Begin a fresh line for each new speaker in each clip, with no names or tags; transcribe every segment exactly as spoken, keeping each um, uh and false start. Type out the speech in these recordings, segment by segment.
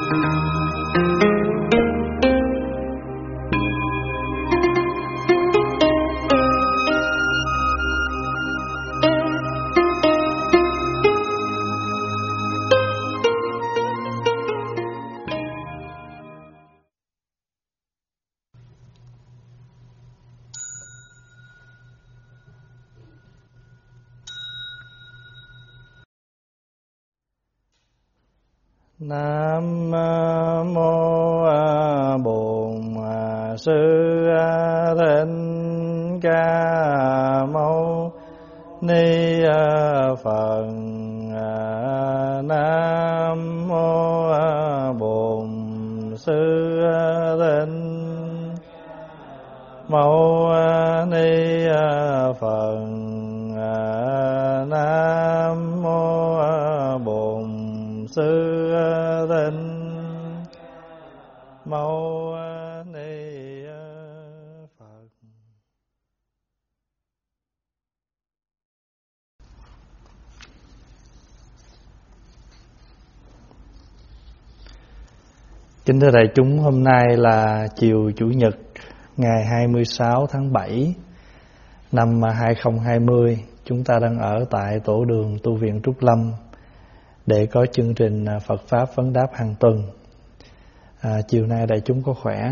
Nam mô Bổn Sư Thích Ca Mâu Ni Phật. Nam mô Bổn Sư Thích Mâu Ni Phật. Nam mô Bổn Sư Thích Mâu Ni Phật. Kính thưa đại chúng, hôm nay là chiều Chủ nhật ngày hai mươi sáu tháng bảy năm hai không hai không. Chúng ta đang ở tại tổ đường tu viện Trúc Lâm để có chương trình Phật Pháp vấn đáp hàng tuần. à, Chiều nay đại chúng có khỏe?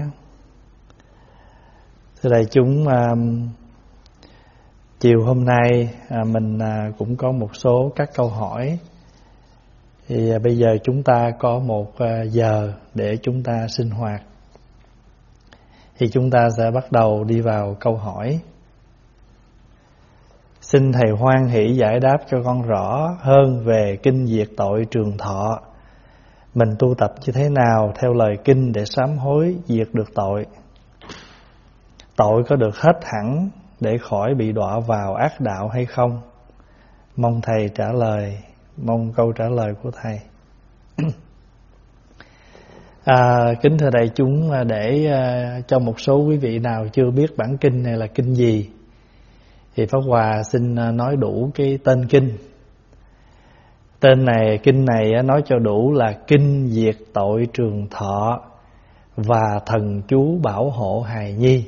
Thưa đại chúng, à, chiều hôm nay à, mình à, cũng có một số các câu hỏi. Thì à, bây giờ chúng ta có một à, giờ để chúng ta sinh hoạt. Thì chúng ta sẽ bắt đầu đi vào câu hỏi. Xin Thầy hoan hỷ giải đáp cho con rõ hơn về kinh diệt tội trường thọ. Mình tu tập như thế nào theo lời kinh để sám hối diệt được tội? Tội có được hết hẳn để khỏi bị đọa vào ác đạo hay không? Mong Thầy trả lời, mong câu trả lời của Thầy. à, Kính thưa đại chúng, để uh, cho một số quý vị nào chưa biết bản kinh này là kinh gì, thì Pháp Hòa xin nói đủ cái tên kinh. Tên này, kinh này nói cho đủ là kinh diệt tội trường thọ và thần chú bảo hộ hài nhi.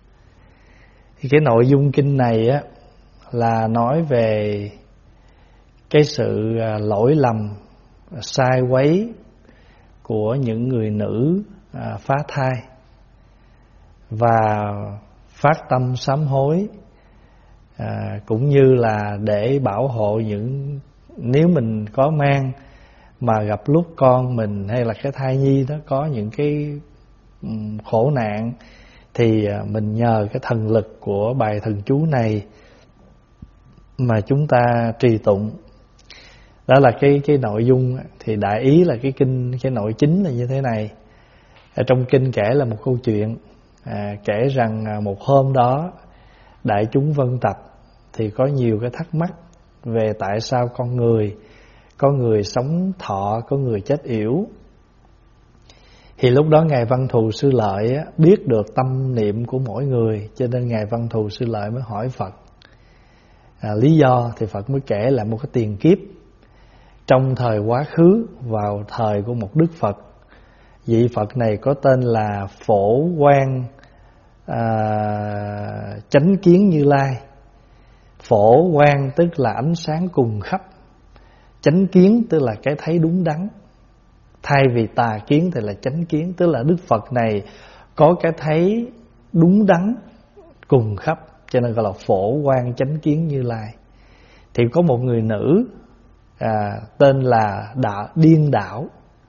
Thì cái nội dung kinh này á là nói về cái sự lỗi lầm, sai quấy của những người nữ phá thai và phát tâm sám hối. À, cũng như là để bảo hộ những, nếu mình có mang mà gặp lúc con mình hay là cái thai nhi đó có những cái um, khổ nạn, thì mình nhờ cái thần lực của bài thần chú này mà chúng ta trì tụng. Đó là cái cái nội dung. Thì đại ý là cái kinh, cái nội chính là như thế này. Ở trong kinh kể là một câu chuyện, à, kể rằng một hôm đó đại chúng vân tập thì có nhiều cái thắc mắc về tại sao con người, có người sống thọ, có người chết yểu. Thì lúc đó Ngài Văn Thù Sư Lợi á, biết được tâm niệm của mỗi người, cho nên Ngài Văn Thù Sư Lợi mới hỏi Phật. à, Lý do thì Phật mới kể lại một cái tiền kiếp trong thời quá khứ, vào thời của một Đức Phật. Vị Phật này có tên là Phổ Quang à, Chánh Kiến Như Lai. Phổ quang tức là ánh sáng cùng khắp, chánh kiến tức là cái thấy đúng đắn, thay vì tà kiến thì là chánh kiến. Tức là Đức Phật này có cái thấy đúng đắn cùng khắp, cho nên gọi là Phổ quang chánh kiến Như Lai. Thì có một người nữ à, tên là Đạo, Điên Đảo.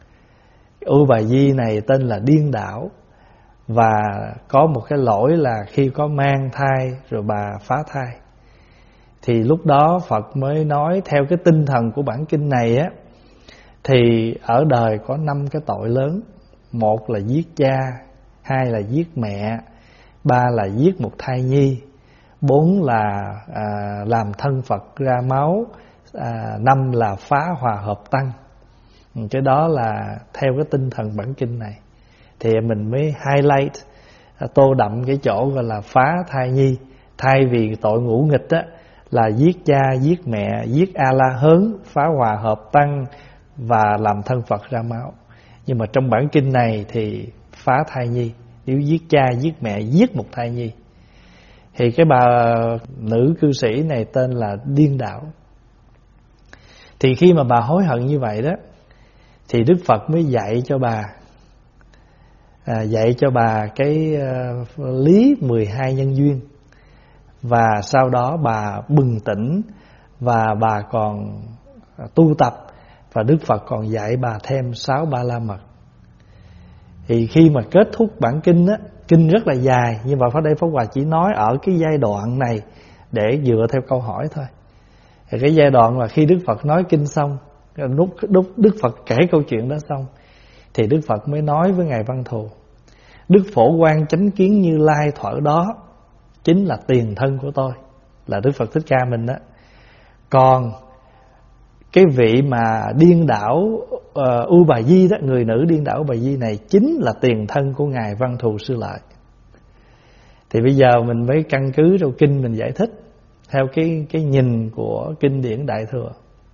U Bà Di này tên là Điên Đảo. Và có một cái lỗi là khi có mang thai rồi bà phá thai. Thì lúc đó Phật mới nói theo cái tinh thần của bản kinh này á, thì ở đời có năm cái tội lớn. Một là giết cha, hai là giết mẹ, ba là giết một thai nhi, bốn là à, làm thân Phật ra máu, à, năm là phá hòa hợp tăng. Cái đó là theo cái tinh thần bản kinh này. Thì mình mới highlight, tô đậm cái chỗ gọi là phá thai nhi. Thay vì tội ngũ nghịch á, là giết cha, giết mẹ, giết A La Hớn, phá hòa hợp tăng và làm thân Phật ra máu. Nhưng mà trong bản kinh này thì phá thai nhi. Nếu giết cha giết mẹ giết một thai nhi. Thì cái bà nữ cư sĩ này tên là điên đảo. Thì khi mà bà hối hận như vậy đó, thì Đức Phật mới dạy cho bà à, Dạy cho bà cái uh, lý mười hai nhân duyên. Và sau đó bà bừng tỉnh, và bà còn tu tập, và Đức Phật còn dạy bà thêm sáu ba la mật. Thì khi mà kết thúc bản kinh á, kinh rất là dài, nhưng mà ở đây Pháp Hòa chỉ nói ở cái giai đoạn này để dựa theo câu hỏi thôi. Thì cái giai đoạn là khi Đức Phật nói kinh xong, lúc Đức Phật kể câu chuyện đó xong, thì Đức Phật mới nói với Ngài Văn Thù: Đức Phổ Quang Chánh Kiến Như Lai thuở đó chính là tiền thân của tôi, là Đức Phật Thích Ca mình đó. Còn cái vị mà điên đảo uh, U Bà Di đó, người nữ điên đảo U Bà Di này chính là tiền thân của Ngài Văn Thù Sư Lợi. Thì bây giờ mình mới căn cứ trong kinh mình giải thích theo cái cái nhìn của kinh điển Đại Thừa.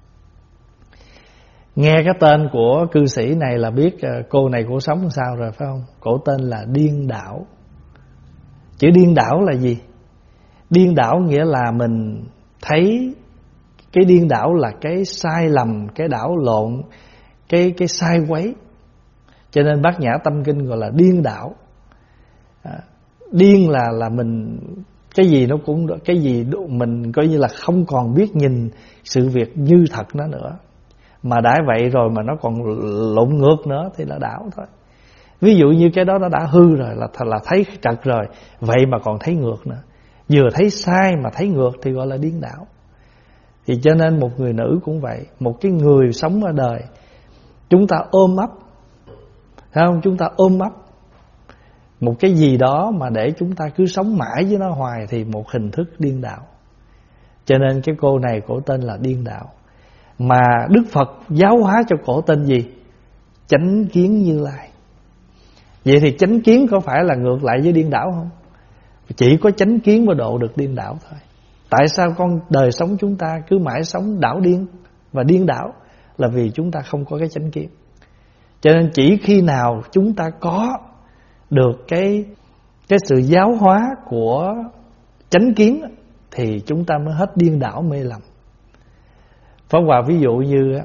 Nghe cái tên của cư sĩ này là biết uh, cô này cổ sống làm sao rồi, phải không? Cổ tên là điên đảo. Chữ điên đảo là gì? Điên đảo nghĩa là mình thấy cái điên đảo là cái sai lầm, cái đảo lộn, cái cái sai quấy. Cho nên Bát Nhã Tâm Kinh gọi là điên đảo. À, điên là là mình cái gì nó cũng cái gì mình coi như là không còn biết nhìn sự việc như thật nó nữa. Mà đã vậy rồi mà nó còn lộn ngược nữa thì là đảo thôi. Ví dụ như cái đó nó đã hư rồi, là là thấy trật rồi, vậy mà còn thấy ngược nữa. Vừa thấy sai mà thấy ngược thì gọi là điên đảo. Thì cho nên một người nữ cũng vậy. Một cái người sống ở đời, chúng ta ôm ấp, thấy không? Chúng ta ôm ấp một cái gì đó mà để chúng ta cứ sống mãi với nó hoài, thì một hình thức điên đảo. Cho nên cái cô này cổ tên là điên đảo. Mà Đức Phật giáo hóa cho cổ tên gì? Chánh Kiến Như Lai. Vậy thì chánh kiến có phải là ngược lại với điên đảo không? Chỉ có chánh kiến mới độ được điên đảo thôi. Tại sao con đời sống chúng ta cứ mãi sống đảo điên và điên đảo? Là vì chúng ta không có cái chánh kiến. Cho nên chỉ khi nào chúng ta có được cái cái sự giáo hóa của chánh kiến thì chúng ta mới hết điên đảo mê lầm. Pháp Hòa ví dụ như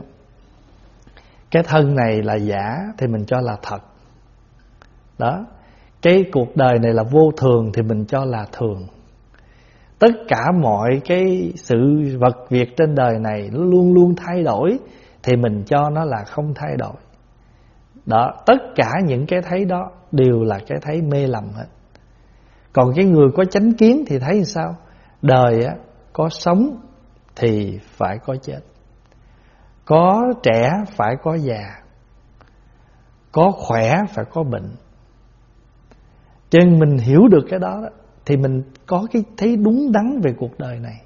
cái thân này là giả thì mình cho là thật. Đó. Cái cuộc đời này là vô thường thì mình cho là thường. Tất cả mọi cái sự vật việc trên đời này nó luôn luôn thay đổi thì mình cho nó là không thay đổi. Đó, tất cả những cái thấy đó đều là cái thấy mê lầm hết. Còn cái người có chánh kiến thì thấy sao? Đời á, có sống thì phải có chết, có trẻ phải có già, có khỏe phải có bệnh. Cho nên mình hiểu được cái đó, đó thì mình có cái thấy đúng đắn về cuộc đời này.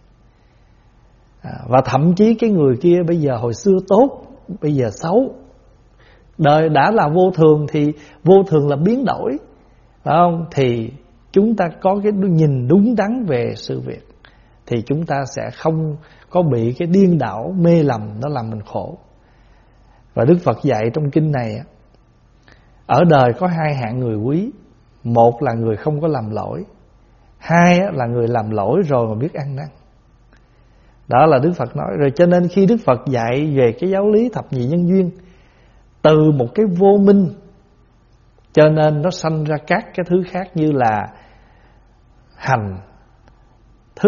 à, Và thậm chí cái người kia bây giờ hồi xưa tốt, bây giờ xấu. Đời đã là vô thường thì vô thường là biến đổi, phải không? Thì chúng ta có cái nhìn đúng đắn về sự việc thì chúng ta sẽ không có bị cái điên đảo mê lầm nó làm mình khổ. Và Đức Phật dạy trong kinh này, ở đời có hai hạng người quý. Một là người không có làm lỗi, hai là người làm lỗi rồi mà biết ăn năn. Đó là Đức Phật nói. Rồi cho nên khi Đức Phật dạy về cái giáo lý thập nhị nhân duyên, từ một cái vô minh cho nên nó sanh ra các cái thứ khác như là hành, thức,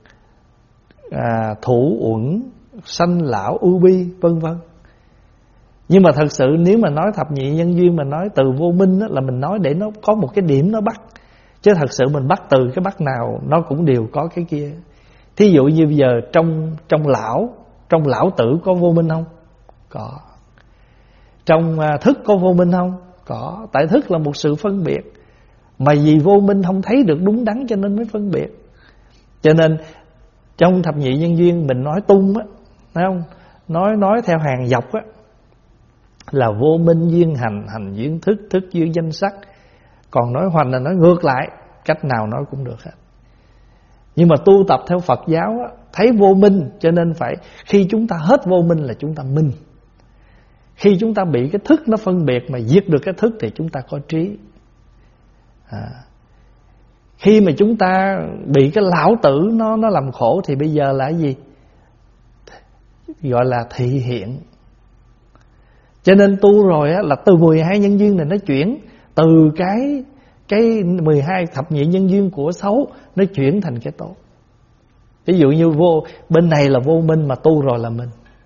à, thủ uẩn, sanh lão ưu bi, vân vân. Nhưng mà thật sự nếu mà nói thập nhị nhân duyên, mà nói từ vô minh đó, là mình nói để nó có một cái điểm nó bắt. Chứ thật sự mình bắt từ cái bắt nào nó cũng đều có cái kia. Thí dụ như bây giờ trong trong lão, trong lão tử có vô minh không? Có. Trong thức có vô minh không? Có. Tại thức là một sự phân biệt, mà vì vô minh không thấy được đúng đắn cho nên mới phân biệt. Cho nên trong thập nhị nhân duyên mình nói tung á, thấy không? Nói nói theo hàng dọc á, là vô minh duyên hành, hành duyên thức, thức duyên danh sắc. Còn nói hoành là nói ngược lại, cách nào nói cũng được hết. Nhưng mà tu tập theo Phật giáo á, thấy vô minh cho nên phải, khi chúng ta hết vô minh là chúng ta minh. Khi chúng ta bị cái thức nó phân biệt mà diệt được cái thức thì chúng ta có trí. à. Khi mà chúng ta bị cái lão tử nó nó làm khổ thì bây giờ là cái gì? Gọi là thị hiện. Cho nên tu rồi á, là từ mười hai nhân duyên này nó chuyển từ cái cái mười hai thập nhị nhân duyên của xấu nó chuyển thành cái tốt. Ví dụ như vô bên này là vô minh mà tu rồi là minh.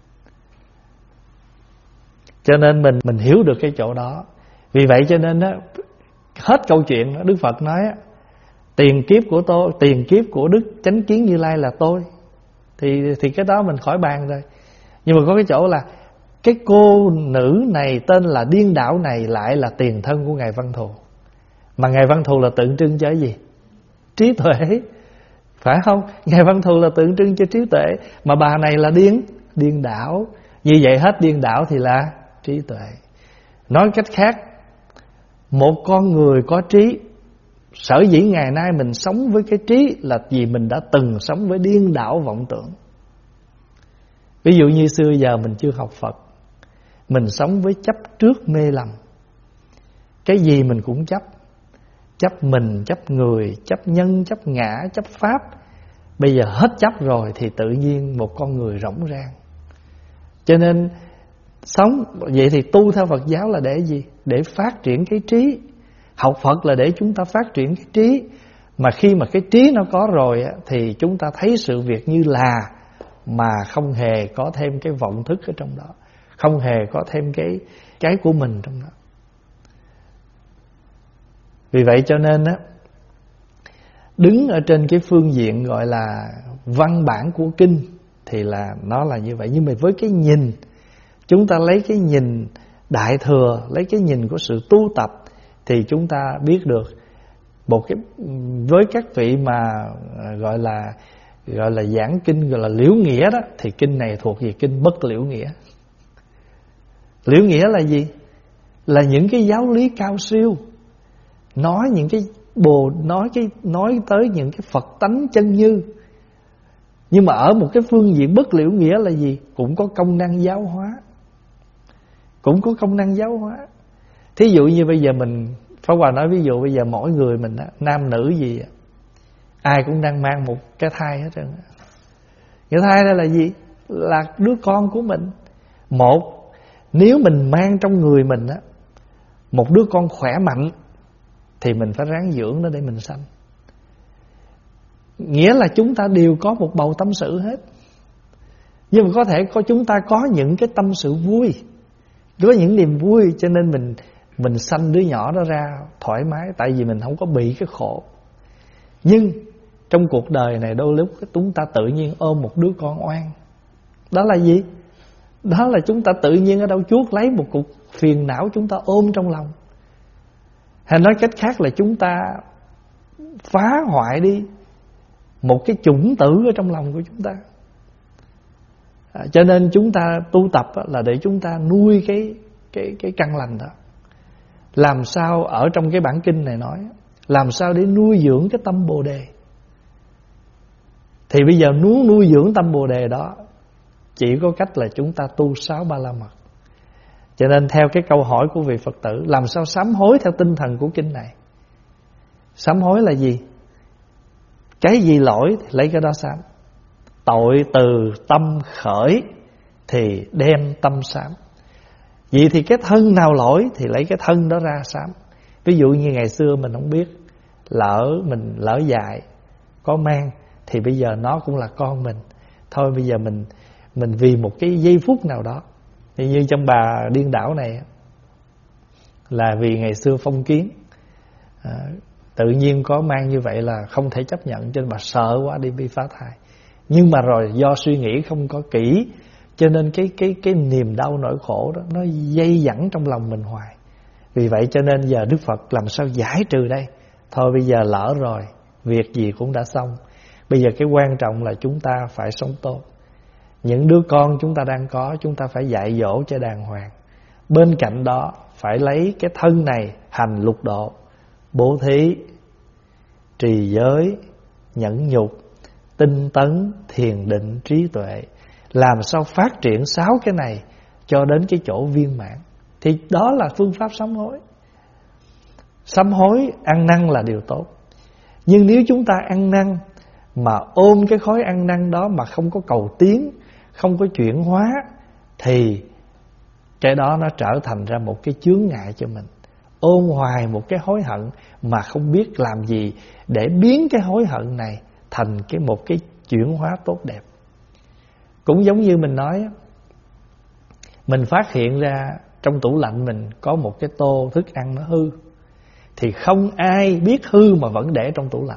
Cho nên mình mình hiểu được cái chỗ đó. Vì vậy cho nên á, hết câu chuyện đó, Đức Phật nói á, tiền kiếp của tôi, tiền kiếp của Đức Chánh Kiến Như Lai là tôi. Thì thì cái đó mình khỏi bàn rồi. Nhưng mà có cái chỗ là cái cô nữ này tên là điên đảo này lại là tiền thân của Ngài Văn Thù. Mà Ngài Văn Thù là tượng trưng cho cái gì? Trí tuệ. Phải không? Ngài Văn Thù là tượng trưng cho trí tuệ. Mà bà này là điên Điên đảo. Như vậy hết điên đảo thì là trí tuệ. Nói cách khác, một con người có trí, sở dĩ ngày nay mình sống với cái trí là vì mình đã từng sống với điên đảo vọng tưởng. Ví dụ như xưa giờ mình chưa học Phật, mình sống với chấp trước mê lầm. Cái gì mình cũng chấp. Chấp mình, chấp người, chấp nhân, chấp ngã, chấp pháp. Bây giờ hết chấp rồi thì tự nhiên một con người rỗng rang. Cho nên sống vậy thì tu theo Phật giáo là để gì? Để phát triển cái trí. Học Phật là để chúng ta phát triển cái trí. Mà khi mà cái trí nó có rồi thì chúng ta thấy sự việc như là, mà không hề có thêm cái vọng thức ở trong đó, không hề có thêm cái cái của mình trong đó. Vì vậy cho nên á, đứng ở trên cái phương diện gọi là văn bản của kinh thì là nó là như vậy. Nhưng mà với cái nhìn, chúng ta lấy cái nhìn đại thừa, lấy cái nhìn của sự tu tập thì chúng ta biết được một cái, với các vị mà gọi là gọi là giảng kinh gọi là liễu nghĩa đó, thì kinh này thuộc về kinh bất liễu nghĩa. Liễu nghĩa là gì? Là những cái giáo lý cao siêu, nói những cái bồ nói cái nói tới những cái Phật tánh chân như. Nhưng mà ở một cái phương diện bất liễu nghĩa là gì? Cũng có công năng giáo hóa. Cũng có công năng giáo hóa. Thí dụ như bây giờ mình, Pháp Hòa nói ví dụ bây giờ mỗi người mình á, nam nữ gì ai cũng đang mang một cái thai hết trơn. Cái thai đó là gì? Là đứa con của mình. Một, nếu mình mang trong người mình á một đứa con khỏe mạnh thì mình phải ráng dưỡng nó để mình sanh. Nghĩa là chúng ta đều có một bầu tâm sự hết. Nhưng mà có thể có chúng ta có những cái tâm sự vui, có những niềm vui, cho nên mình mình sanh đứa nhỏ đó ra thoải mái, tại vì mình không có bị cái khổ. Nhưng trong cuộc đời này đôi lúc chúng ta tự nhiên ôm một đứa con oan. Đó là gì? Đó là chúng ta tự nhiên ở đâu chuốt lấy một cục phiền não chúng ta ôm trong lòng. Hay nói cách khác là chúng ta phá hoại đi một cái chủng tử ở trong lòng của chúng ta. à, Cho nên chúng ta tu tập là để chúng ta nuôi cái, cái, cái căn lành đó. Làm sao ở trong cái bản kinh này nói, làm sao để nuôi dưỡng cái tâm Bồ Đề. Thì bây giờ muốn nuôi dưỡng tâm Bồ Đề đó chỉ có cách là chúng ta tu sáu ba la mật. Cho nên theo cái câu hỏi của vị Phật tử, làm sao sám hối theo tinh thần của kinh này? Sám hối là gì? Cái gì lỗi thì lấy cái đó sám. Tội từ tâm khởi thì đem tâm sám. Vậy thì cái thân nào lỗi thì lấy cái thân đó ra sám. Ví dụ như ngày xưa mình không biết, lỡ mình lỡ dại có mang, thì bây giờ nó cũng là con mình. Thôi bây giờ mình mình vì một cái giây phút nào đó, thì như trong bà điên đảo này là vì ngày xưa phong kiến, à, tự nhiên có mang như vậy là không thể chấp nhận, cho nên bà sợ quá đi bị phá thai. Nhưng mà rồi do suy nghĩ không có kỹ, cho nên cái cái cái niềm đau nỗi khổ đó nó dây dẳng trong lòng mình hoài. Vì vậy cho nên giờ Đức Phật làm sao giải trừ đây? Thôi bây giờ lỡ rồi, việc gì cũng đã xong. Bây giờ cái quan trọng là chúng ta phải sống tốt. Những đứa con chúng ta đang có, chúng ta phải dạy dỗ cho đàng hoàng. Bên cạnh đó phải lấy cái thân này hành lục độ, bố thí, trì giới, nhẫn nhục, tinh tấn, thiền định, trí tuệ. Làm sao phát triển sáu cái này cho đến cái chỗ viên mãn. Thì đó là phương pháp sám hối. Sám hối ăn năn là điều tốt. Nhưng nếu chúng ta ăn năn mà ôm cái khối ăn năn đó mà không có cầu tiến, không có chuyển hóa, thì cái đó nó trở thành ra một cái chướng ngại cho mình. Ôm hoài một cái hối hận mà không biết làm gì để biến cái hối hận này thành cái một cái chuyển hóa tốt đẹp. Cũng giống như mình nói, mình phát hiện ra trong tủ lạnh mình có một cái tô thức ăn nó hư, thì không ai biết hư mà vẫn để trong tủ lạnh.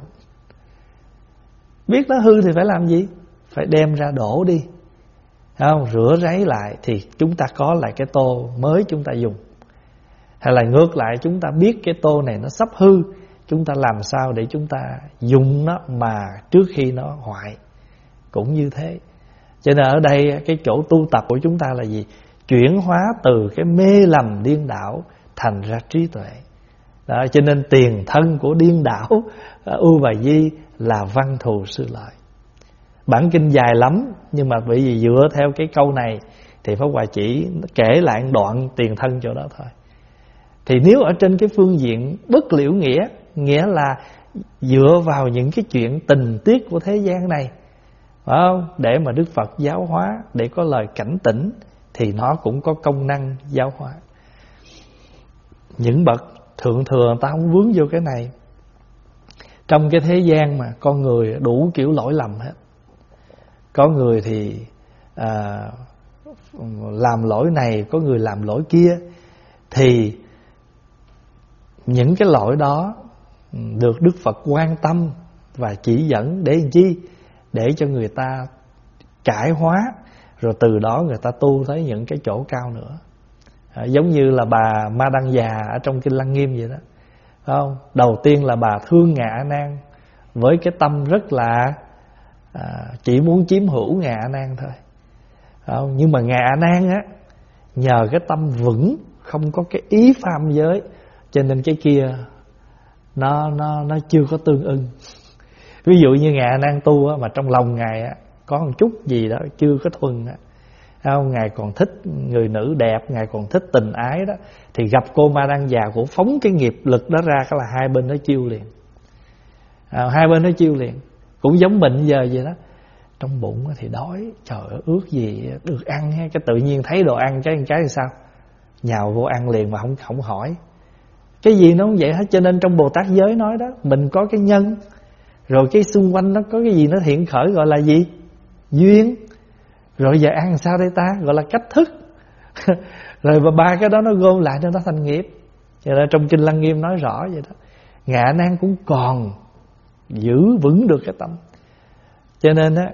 Biết nó hư thì phải làm gì? Phải đem ra đổ đi, không? Rửa ráy lại thì chúng ta có lại cái tô mới chúng ta dùng. Hay là ngược lại, chúng ta biết cái tô này nó sắp hư, chúng ta làm sao để chúng ta dùng nó mà trước khi nó hoại. Cũng như thế. Cho nên ở đây cái chỗ tu tập của chúng ta là gì? Chuyển hóa từ cái mê lầm điên đảo thành ra trí tuệ. Đó, cho nên tiền thân của điên đảo U Bà Di là văn thù sư lợi. Bản kinh dài lắm, nhưng mà bởi vì dựa theo cái câu này thì Pháp Hòa chỉ kể lại đoạn tiền thân chỗ đó thôi. Thì nếu ở trên cái phương diện bất liễu nghĩa, nghĩa là dựa vào những cái chuyện tình tiết của thế gian này, phải không? Để mà Đức Phật giáo hóa, để có lời cảnh tỉnh, thì nó cũng có công năng giáo hóa. Những bậc thượng thừa người ta không vướng vô cái này. Trong cái thế gian mà con người đủ kiểu lỗi lầm hết. Có người thì à, làm lỗi này, có người làm lỗi kia. Thì những cái lỗi đó được Đức Phật quan tâm và chỉ dẫn để làm chi? Để cho người ta cải hóa, rồi từ đó người ta tu tới những cái chỗ cao nữa. À, giống như là bà Ma Đăng Già ở trong Kinh Lăng Nghiêm vậy đó, phải không? Đầu tiên là bà thương Ngạ A Nan với cái tâm rất là à, chỉ muốn chiếm hữu Ngạ A Nan thôi, phải không? Nhưng mà Ngạ A Nan á, nhờ cái tâm vững, không có cái ý phàm giới, cho nên cái kia nó nó nó chưa có tương ưng. Ví dụ như Ngài A Nan tu á, mà trong lòng Ngài á có một chút gì đó chưa có thuần á, không? Ngài còn thích người nữ đẹp, Ngài còn thích tình ái đó, thì gặp cô Ma Đăng Già của phóng cái nghiệp lực đó ra, cái là hai bên nó chiêu liền. À, hai bên nó chiêu liền. Cũng giống bệnh giờ vậy đó. Trong bụng thì đói, trời ơi, ước gì được ăn ha, cái tự nhiên thấy đồ ăn cái cái thì sao? Nhào vô ăn liền mà không không hỏi. Cái gì nó cũng vậy hết. Cho nên trong Bồ Tát giới nói đó, mình có cái nhân, rồi cái xung quanh nó có cái gì nó hiện khởi, gọi là gì? Duyên. Rồi giờ ăn sao đây ta? Gọi là cách thức. Rồi ba cái đó nó gom lại cho nó thành nghiệp. Cho nên trong Kinh Lăng Nghiêm nói rõ vậy đó. Ngạ A Nan cũng còn giữ vững được cái tâm. Cho nên á,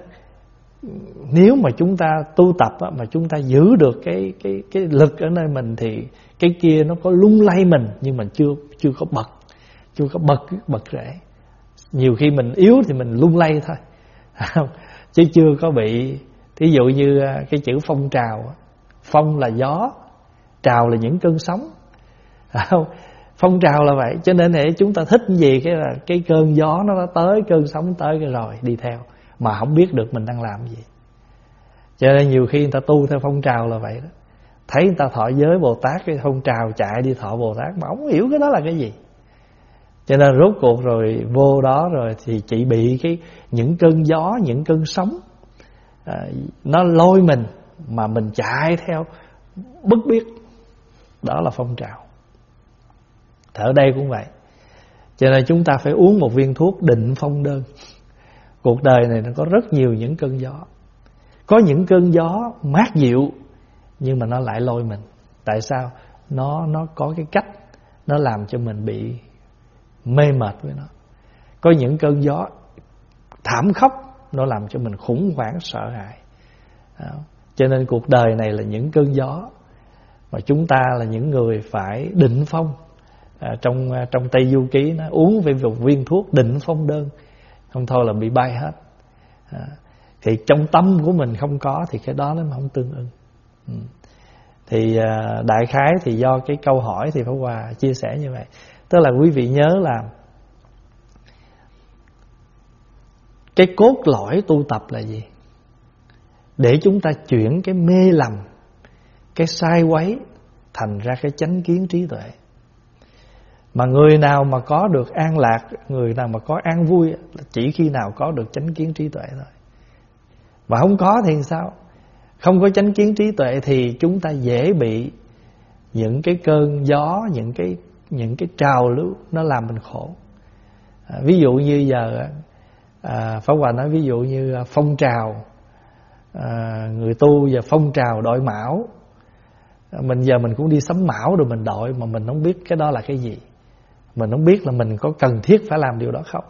nếu mà chúng ta tu tập á, mà chúng ta giữ được cái cái cái lực ở nơi mình, thì cái kia nó có lung lay mình, nhưng mình chưa chưa có bật, chưa có bật bật rễ. Nhiều khi mình yếu thì mình lung lay thôi, chứ chưa có bị. Thí dụ như cái chữ phong trào, phong là gió, trào là những cơn sóng, không? Phong trào là vậy. Cho nên để chúng ta thích cái gì, cái là cái cơn gió nó tới, cơn sóng tới cái rồi đi theo, mà không biết được mình đang làm gì. Cho nên nhiều khi người ta tu theo phong trào là vậy đó. Thấy người ta thọ giới Bồ Tát, cái phong trào chạy đi thọ Bồ Tát, mà không hiểu cái đó là cái gì. Cho nên rốt cuộc rồi vô đó rồi thì chỉ bị cái những cơn gió, những cơn sóng à, nó lôi mình, mà mình chạy theo bất biết. Đó là phong trào. Ở đây cũng vậy. Cho nên chúng ta phải uống một viên thuốc định phong đơn. Cuộc đời này nó có rất nhiều những cơn gió. Có những cơn gió mát dịu, nhưng mà nó lại lôi mình. Tại sao? Nó nó có cái cách nó làm cho mình bị mê mệt với nó. Có những cơn gió thảm khốc, nó làm cho mình khủng hoảng sợ hãi. Đó. Cho nên cuộc đời này là những cơn gió, mà chúng ta là những người phải định phong. À, trong trong Tây Du Ký nó uống về một viên thuốc định phong đơn, không thôi là bị bay hết. À, thì trong tâm của mình không có thì cái đó nó không tương ưng. Ừ. Thì à, đại khái thì do cái câu hỏi thì Pháp Hòa chia sẻ như vậy. Tức là quý vị nhớ là cái cốt lõi tu tập là gì? Để chúng ta chuyển cái mê lầm cái sai quấy thành ra cái chánh kiến trí tuệ. Mà người nào mà có được an lạc, người nào mà có an vui, chỉ khi nào có được chánh kiến trí tuệ thôi. Mà không có thì sao? Không có chánh kiến trí tuệ thì chúng ta dễ bị những cái cơn gió, những cái những cái trào lưu nó làm mình khổ. À, ví dụ như giờ à, Pháp Hòa nói ví dụ như phong trào à, người tu giờ phong trào đội mão. À, mình giờ mình cũng đi sắm mão rồi mình đội mà mình không biết cái đó là cái gì. Mình không biết là mình có cần thiết phải làm điều đó không.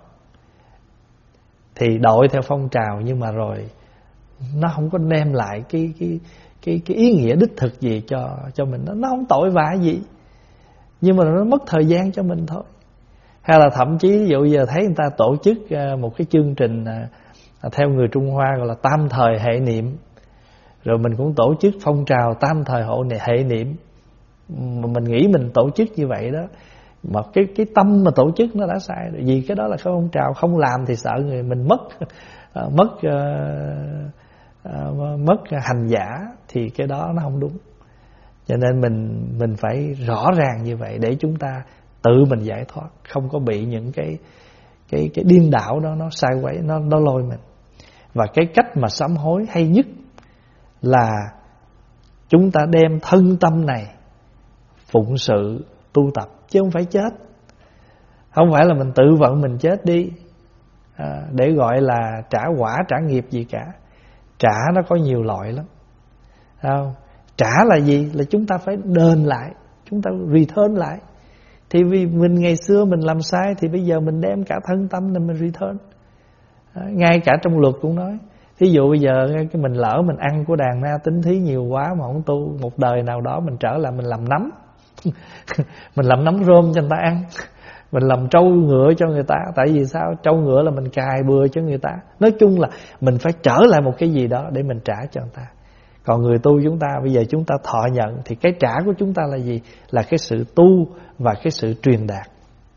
Thì đội theo phong trào nhưng mà rồi nó không có đem lại cái cái cái cái ý nghĩa đích thực gì cho cho mình. Nó không tội vạ gì, nhưng mà nó mất thời gian cho mình thôi. Hay là thậm chí ví dụ giờ thấy người ta tổ chức một cái chương trình theo người Trung Hoa gọi là tam thời hệ niệm, rồi mình cũng tổ chức phong trào tam thời hộ hệ niệm. Mà mình nghĩ mình tổ chức như vậy đó, mà cái cái tâm mà tổ chức nó đã sai rồi. Vì cái đó là cái phong trào, không làm thì sợ người mình mất uh, mất uh, uh, mất hành giả, thì cái đó nó không đúng. Cho nên mình mình phải rõ ràng như vậy để chúng ta tự mình giải thoát, không có bị những cái cái cái điên đảo đó nó sai quấy, nó nó lôi mình. Và cái cách mà sám hối hay nhất là chúng ta đem thân tâm này phụng sự tu tập, chứ không phải chết. Không phải là mình tự vận mình chết đi à, để gọi là trả quả trả nghiệp gì cả. Trả nó có nhiều loại lắm. Không? Trả là gì? Là chúng ta phải đền lại, chúng ta return lại. Thì vì mình ngày xưa mình làm sai, thì bây giờ mình đem cả thân tâm nên mình return. À, ngay cả trong luật cũng nói, thí dụ bây giờ cái mình lỡ mình ăn của đàn na tính thí nhiều quá mà không tu, một đời nào đó mình trở lại mình làm nấm mình làm nấm rôm cho người ta ăn, mình làm trâu ngựa cho người ta. Tại vì sao? Trâu ngựa là mình cài bừa cho người ta. Nói chung là mình phải trở lại một cái gì đó để mình trả cho người ta. Còn người tu chúng ta bây giờ chúng ta thọ nhận, thì cái trả của chúng ta là gì? Là cái sự tu và cái sự truyền đạt.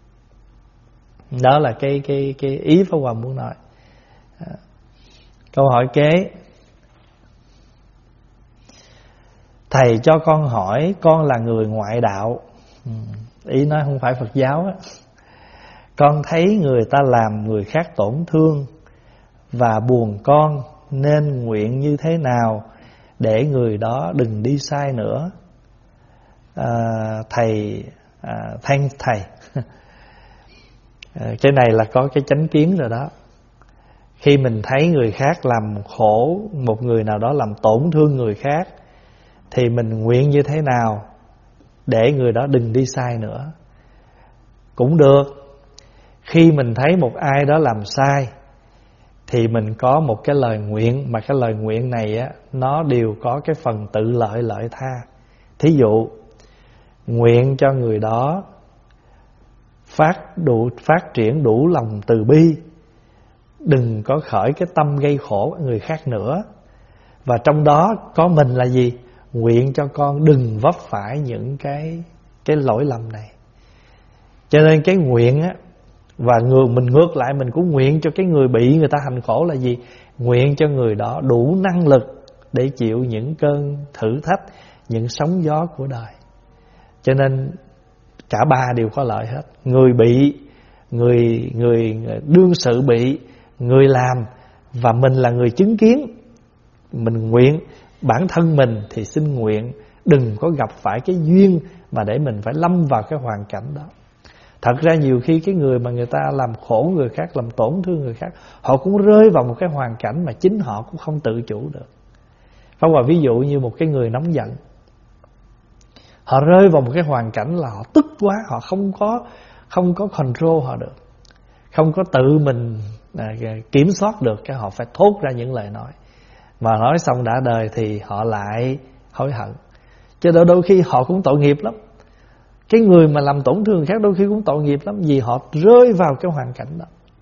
Đó là cái cái cái ý Pháp Hòa muốn nói. À. Câu hỏi kế: thầy cho con hỏi, con là người ngoại đạo. Ừ. Ý nói không phải Phật giáo á. Con thấy người ta làm người khác tổn thương và buồn con, nên nguyện như thế nào để người đó đừng đi sai nữa? À, thầy à, thank thầy. à, cái này là có cái chánh kiến rồi đó. Khi mình thấy người khác làm khổ, một người nào đó làm tổn thương người khác, thì mình nguyện như thế nào để người đó đừng đi sai nữa? Cũng được. Khi mình thấy một ai đó làm sai, thì mình có một cái lời nguyện, mà cái lời nguyện này á, nó đều có cái phần tự lợi lợi tha. Thí dụ, nguyện cho người đó phát đủ phát triển đủ lòng từ bi, đừng có khởi cái tâm gây khổ người khác nữa. Và trong đó có mình là gì? Nguyện cho con đừng vấp phải những cái cái lỗi lầm này. Cho nên cái nguyện á, và người mình ngược lại mình cũng nguyện cho cái người bị người ta hành khổ là gì? Nguyện cho người đó đủ năng lực để chịu những cơn thử thách, những sóng gió của đời. Cho nên cả ba đều có lợi hết. Người bị, người người đương sự bị, người làm, và mình là người chứng kiến. Mình nguyện bản thân mình thì xin nguyện đừng có gặp phải cái duyên mà để mình phải lâm vào cái hoàn cảnh đó. Thật ra nhiều khi cái người mà người ta làm khổ người khác, làm tổn thương người khác, họ cũng rơi vào một cái hoàn cảnh mà chính họ cũng không tự chủ được. Pháp Hòa ví dụ như một cái người nóng giận, họ rơi vào một cái hoàn cảnh là họ tức quá, họ không có không có control họ được, không có tự mình à, kiểm soát được, cái họ phải thốt ra những lời nói, mà nói xong đã đời thì họ lại hối hận. Cho nên đôi khi họ cũng tội nghiệp lắm. Cái người mà làm tổn thương khác đôi khi cũng tội nghiệp lắm, vì họ rơi vào cái hoàn cảnh đó.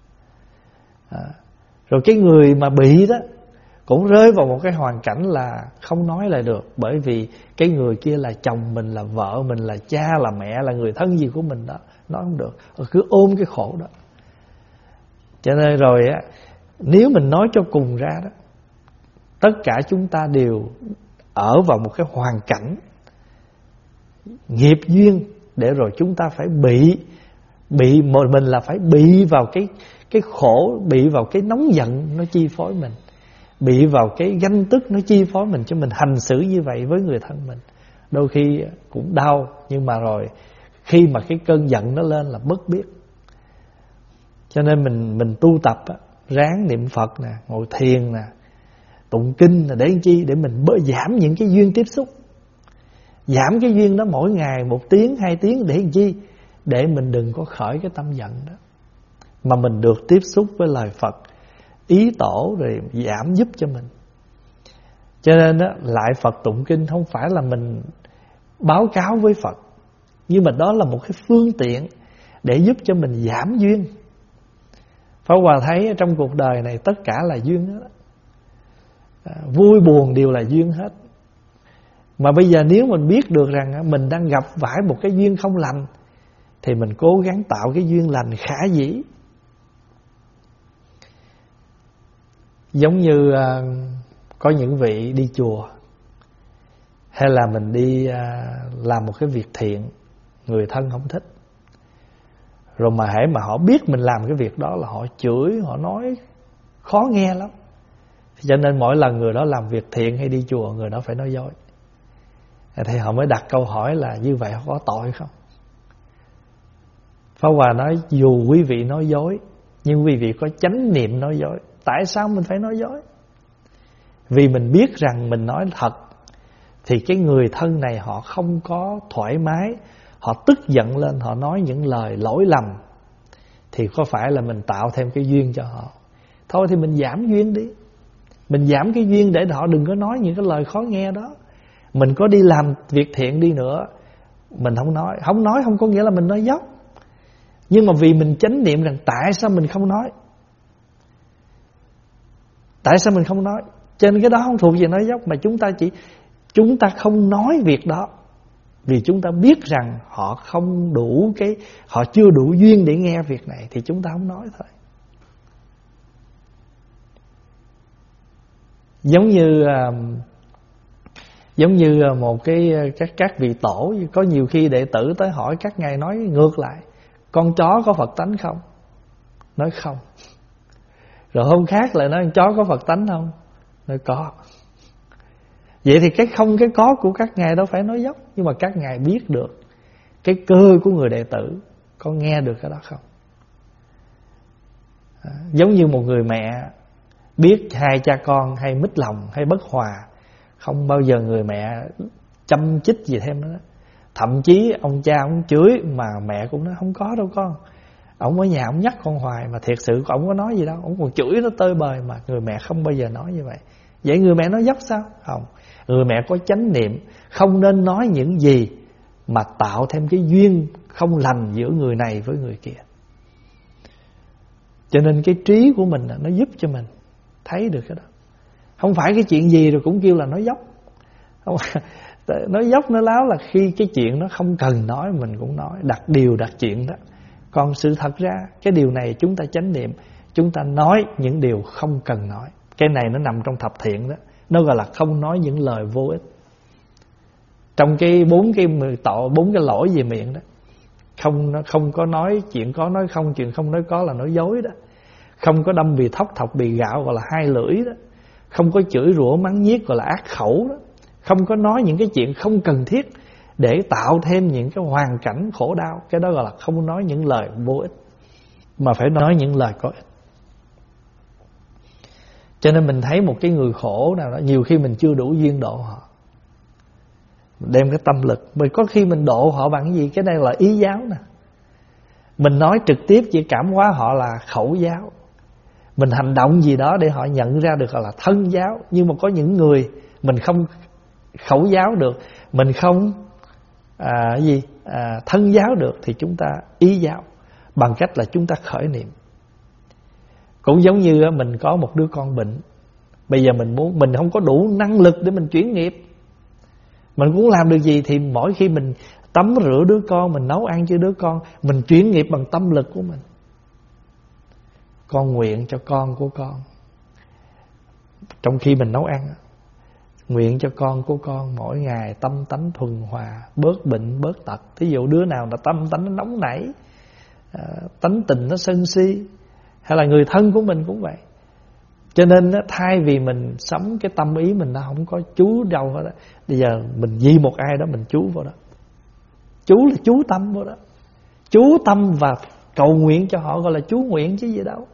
À, rồi cái người mà bị đó cũng rơi vào một cái hoàn cảnh là không nói lại được, bởi vì cái người kia là chồng mình, là vợ mình, là cha, là mẹ, là người thân gì của mình đó, nói không được, cứ ôm cái khổ đó. Cho nên rồi á, nếu mình nói cho cùng ra đó, tất cả chúng ta đều ở vào một cái hoàn cảnh nghiệp duyên để rồi chúng ta phải bị bị mình là phải bị vào cái cái khổ, bị vào cái nóng giận nó chi phối mình, bị vào cái ganh tức nó chi phối mình, cho mình hành xử như vậy với người thân mình. Đôi khi cũng đau, nhưng mà rồi khi mà cái cơn giận nó lên là bất biết. Cho nên mình mình tu tập á, ráng niệm Phật nè, ngồi thiền nè, tụng kinh là để làm chi? Để mình bớt giảm những cái duyên tiếp xúc. Giảm cái duyên đó mỗi ngày một tiếng, hai tiếng để làm chi? Để mình đừng có khởi cái tâm giận đó, mà mình được tiếp xúc với lời Phật, ý tổ rồi giảm giúp cho mình. Cho nên đó, lại Phật tụng kinh không phải là mình báo cáo với Phật, nhưng mà đó là một cái phương tiện để giúp cho mình giảm duyên. Pháp Hòa thấy trong cuộc đời này tất cả là duyên đó. À, vui buồn đều là duyên hết. Mà bây giờ nếu mình biết được rằng mình đang gặp phải một cái duyên không lành, thì mình cố gắng tạo cái duyên lành khả dĩ. Giống như à, có những vị đi chùa, hay là mình đi à, làm một cái việc thiện, người thân không thích, rồi mà hễ mà họ biết mình làm cái việc đó là họ chửi, họ nói khó nghe lắm. Cho nên mỗi lần người đó làm việc thiện hay đi chùa, người đó phải nói dối. Thì họ mới đặt câu hỏi là như vậy có tội không? Pháp Hòa nói dù quý vị nói dối, nhưng quý vị có chánh niệm nói dối. Tại sao mình phải nói dối? Vì mình biết rằng mình nói thật thì cái người thân này họ không có thoải mái, họ tức giận lên, họ nói những lời lỗi lầm, thì có phải là mình tạo thêm cái duyên cho họ? Thôi thì mình giảm duyên đi. Mình giảm cái duyên để họ đừng có nói những cái lời khó nghe đó. Mình có đi làm việc thiện đi nữa, mình không nói. Không nói không có nghĩa là mình nói dốc, nhưng mà vì mình chánh niệm rằng tại sao mình không nói, tại sao mình không nói. Cho nên cái đó không thuộc về nói dốc, mà chúng ta chỉ Chúng ta không nói việc đó vì chúng ta biết rằng họ không đủ cái, họ chưa đủ duyên để nghe việc này, thì chúng ta không nói thôi. Giống như Giống như một cái các các vị tổ, có nhiều khi đệ tử tới hỏi các ngài nói ngược lại: con chó có Phật tánh không? Nói không. Rồi hôm khác lại nói con chó có Phật tánh không? Nói có. Vậy thì cái không cái có của các ngài đâu phải nói dốc, nhưng mà các ngài biết được cái cơ của người đệ tử, có nghe được cái đó không? À, giống như một người mẹ biết hai cha con hay mít lòng hay bất hòa, không bao giờ người mẹ chăm chích gì thêm nữa. Thậm chí ông cha ông chửi mà mẹ cũng nói không có đâu con. Ông ở nhà ông nhắc con hoài mà thiệt sự ông có nói gì đâu, ông còn chửi nó tơi bời, mà người mẹ không bao giờ nói như vậy. Vậy người mẹ nói dốc sao? Không. Người mẹ có chánh niệm, không nên nói những gì mà tạo thêm cái duyên không lành giữa người này với người kia. Cho nên cái trí của mình nó giúp cho mình thấy được cái đó. Không phải cái chuyện gì rồi cũng kêu là nói dốc. Không, nói dốc nói láo là khi cái chuyện nó không cần nói mình cũng nói, đặt điều đặt chuyện đó. Còn sự thật ra cái điều này chúng ta chánh niệm, chúng ta nói những điều không cần nói. Cái này nó nằm trong thập thiện đó, nó gọi là không nói những lời vô ích. Trong cái bốn cái tội, bốn cái lỗi về miệng đó, không không có nói chuyện có nói không, chuyện không nói có là nói dối đó. Không có đâm vì thóc thọc vì gạo gọi là hai lưỡi đó. Không có chửi rủa mắng nhiếc gọi là ác khẩu đó. Không có nói những cái chuyện không cần thiết để tạo thêm những cái hoàn cảnh khổ đau, cái đó gọi là không nói những lời vô ích, mà phải nói những lời có ích. Cho nên mình thấy một cái người khổ nào đó, nhiều khi mình chưa đủ duyên độ họ, đem cái tâm lực. Bởi có khi mình độ họ bằng cái gì? Cái này là ý giáo nè. Mình nói trực tiếp chỉ cảm hóa họ là khẩu giáo. Mình hành động gì đó để họ nhận ra được là thân giáo. Nhưng mà có những người mình không khẩu giáo được, mình không à, gì à, thân giáo được, thì chúng ta ý giáo bằng cách là chúng ta khởi niệm. Cũng giống như mình có một đứa con bệnh, bây giờ mình muốn, mình không có đủ năng lực để mình chuyển nghiệp, mình cũng làm được gì, thì mỗi khi mình tắm rửa đứa con, mình nấu ăn cho đứa con, mình chuyển nghiệp bằng tâm lực của mình. Con nguyện cho con của con, trong khi mình nấu ăn, Nguyện cho con của con mỗi ngày tâm tánh thuần hòa, bớt bệnh bớt tật. Thí dụ đứa nào là tâm tánh nó nóng nảy, à, tánh tình nó sân si, hay là người thân của mình cũng vậy. Cho nên thay vì mình sống cái tâm ý mình nó không có chú đâu hết đó, bây giờ mình vì một ai đó mình chú vào đó. Chú là chú tâm vào đó, chú tâm và cầu nguyện cho họ, gọi là chú nguyện chứ gì đâu.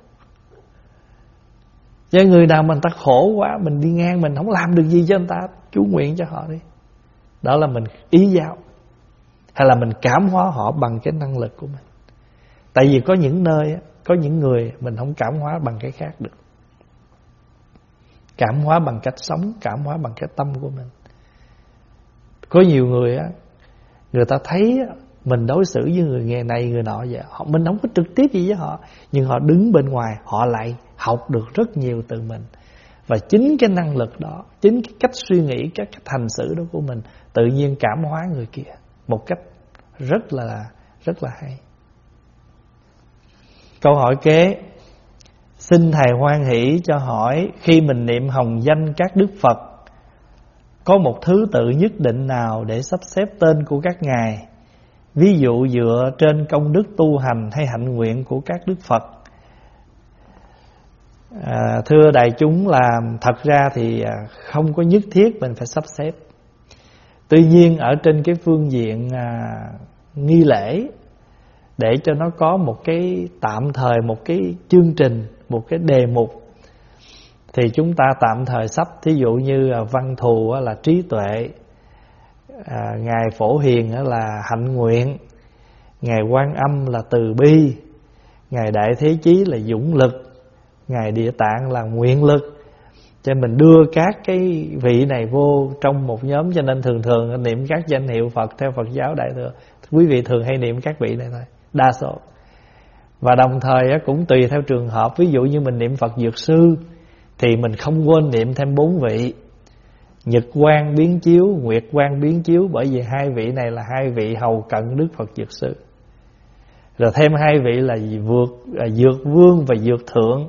Cho người nào mà người ta khổ quá, mình đi ngang mình không làm được gì cho người ta, chú nguyện cho họ đi. Đó là mình ý giáo, hay là mình cảm hóa họ bằng cái năng lực của mình. Tại vì có những nơi, có những người mình không cảm hóa bằng cái khác được. Cảm hóa bằng cách sống, cảm hóa bằng cái tâm của mình. Có nhiều người á, người ta thấy mình đối xử với người nghề này người nọ vậy, họ mình không có trực tiếp gì với họ, nhưng họ đứng bên ngoài họ lại học được rất nhiều từ mình. Và chính cái năng lực đó, chính cái cách suy nghĩ, cái cách hành xử đó của mình tự nhiên cảm hóa người kia một cách rất là rất là hay. Câu hỏi kế: xin Thầy hoan hỷ cho hỏi, khi mình niệm hồng danh các đức Phật, có một thứ tự nhất định nào để sắp xếp tên của các ngài? Ví dụ dựa trên công đức tu hành hay hạnh nguyện của các đức Phật? À, thưa đại chúng, là thật ra thì không có nhất thiết mình phải sắp xếp. Tuy nhiên ở trên cái phương diện à, nghi lễ, để cho nó có một cái tạm thời, một cái chương trình, một cái đề mục, thì chúng ta tạm thời sắp. Thí dụ như Văn Thù là trí tuệ, à, Ngài Phổ Hiền là hạnh nguyện, Ngài Quan Âm là từ bi, Ngài Đại Thế Chí là dũng lực, Ngài Địa Tạng là nguyện lực. Cho mình đưa các cái vị này vô trong một nhóm. Cho nên thường thường niệm các danh hiệu Phật theo Phật giáo Đại Thừa, quý vị thường hay niệm các vị này thôi, đa số. Và đồng thời cũng tùy theo trường hợp. Ví dụ như mình niệm Phật Dược Sư thì mình không quên niệm thêm bốn vị: Nhật Quang Biến Chiếu, Nguyệt Quang Biến Chiếu, bởi vì hai vị này là hai vị hầu cận Đức Phật Dược Sư. Rồi thêm hai vị là vượt, là Dược Vương và Dược Thượng.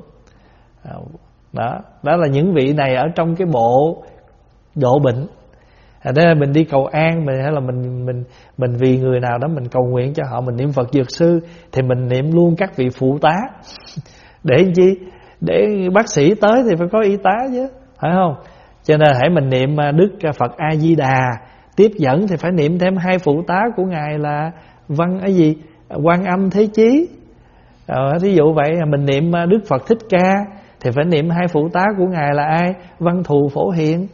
Đó, đó là những vị này ở trong cái bộ độ bệnh. Thế là mình đi cầu an mình, hay là mình mình mình vì người nào đó mình cầu nguyện cho họ, mình niệm Phật Dược Sư thì mình niệm luôn các vị phụ tá. Để chi? Để bác sĩ tới thì phải có y tá chứ, phải không? Cho nên hãy mình niệm Đức Phật A Di Đà, tiếp dẫn thì phải niệm thêm hai phụ tá của ngài là Văn cái gì? Quan Âm Thế Chí. Ờ, thí dụ vậy, mình niệm Đức Phật Thích Ca thì phải niệm hai phụ tá của ngài là ai? Văn Thù, Phổ Hiền.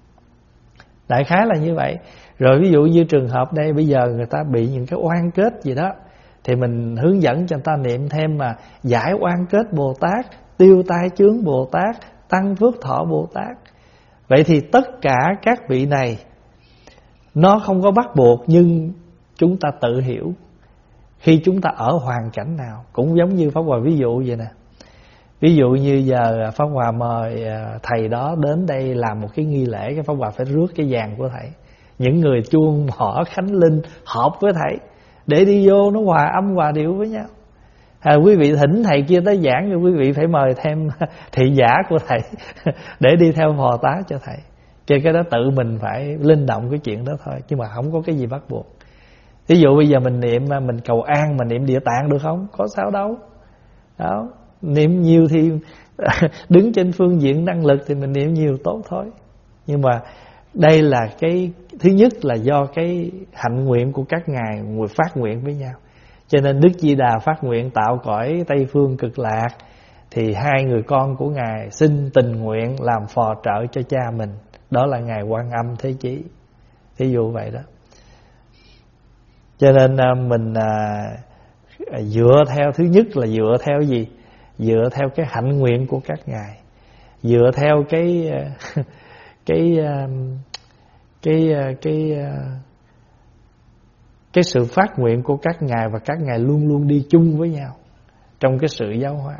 Đại khái là như vậy. Rồi ví dụ như trường hợp đây bây giờ người ta bị những cái oan kết gì đó, thì mình hướng dẫn cho người ta niệm thêm mà giải oan kết Bồ Tát, tiêu tai chướng Bồ Tát, tăng phước thọ Bồ Tát. Vậy thì tất cả các vị này nó không có bắt buộc, nhưng chúng ta tự hiểu khi chúng ta ở hoàn cảnh nào. Cũng giống như Pháp Hòa ví dụ vậy nè. Ví dụ như giờ Pháp Hòa mời thầy đó đến đây làm một cái nghi lễ, cái Pháp Hòa phải rước cái vàng của thầy. Những người chuông mỏ khánh linh hợp với thầy để đi vô nó hòa âm hòa điệu với nhau. À, quý vị thỉnh thầy kia tới giảng thì quý vị phải mời thêm thị giả của thầy để đi theo phò tá cho thầy. Cho cái đó tự mình phải linh động cái chuyện đó thôi, nhưng mà không có cái gì bắt buộc. Ví dụ bây giờ mình niệm, mình cầu an, mình niệm Địa Tạng được không? Có sao đâu. Đó, niệm nhiều thì đứng trên phương diện năng lực thì mình niệm nhiều tốt thôi. Nhưng mà đây là cái thứ nhất là do cái hạnh nguyện của các ngài người phát nguyện với nhau. Cho nên Đức Di Đà phát nguyện tạo cõi Tây Phương Cực Lạc, thì hai người con của ngài xin tình nguyện làm phò trợ cho cha mình, đó là ngài Quan Âm Thế Chí. Thí dụ vậy đó. Cho nên mình dựa theo, thứ nhất là dựa theo gì? Dựa theo cái hạnh nguyện của các ngài, dựa theo cái cái cái cái cái, cái sự phát nguyện của các ngài, và các ngài luôn luôn đi chung với nhau trong cái sự giáo hóa.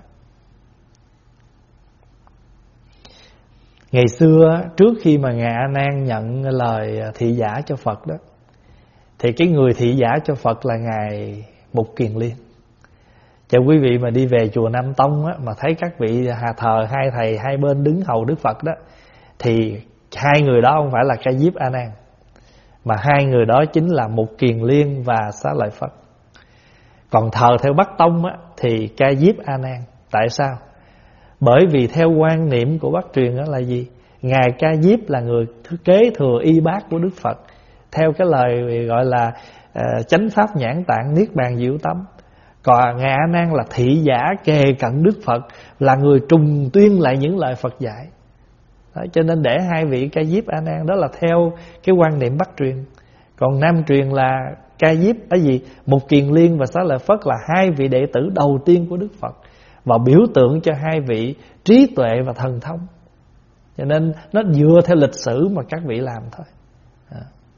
Ngày xưa trước khi mà ngài A Nan nhận lời thị giả cho Phật đó, thì cái người thị giả cho Phật là ngài Mục Kiền Liên. Cho quý vị mà đi về chùa Nam Tông á, mà thấy các vị hà thờ hai thầy hai bên đứng hầu Đức Phật đó, thì hai người đó không phải là Ca Diếp A Nan, mà hai người đó chính là Mục Kiền Liên và Xá Lợi Phất. Còn thờ theo Bắc Tông á, thì Ca Diếp A Nan. Tại sao? Bởi vì theo quan niệm của Bắc truyền đó là gì? Ngài Ca Diếp là người kế thừa y bát của Đức Phật, theo cái lời gọi là uh, chánh pháp nhãn tạng niết bàn diệu tâm. Còn Ngài A Nan là thị giả kề cận Đức Phật, là người trùng tuyên lại những lời Phật dạy đó. Cho nên để hai vị Ca Diếp A Nan đó là theo cái quan niệm Bắc truyền. Còn Nam truyền là Ca Diếp cái gì? Mục Kiền Liên và Xá Lợi Phất là hai vị đệ tử đầu tiên của Đức Phật, và biểu tượng cho hai vị trí tuệ và thần thông. Cho nên nó dựa theo lịch sử mà các vị làm thôi. à.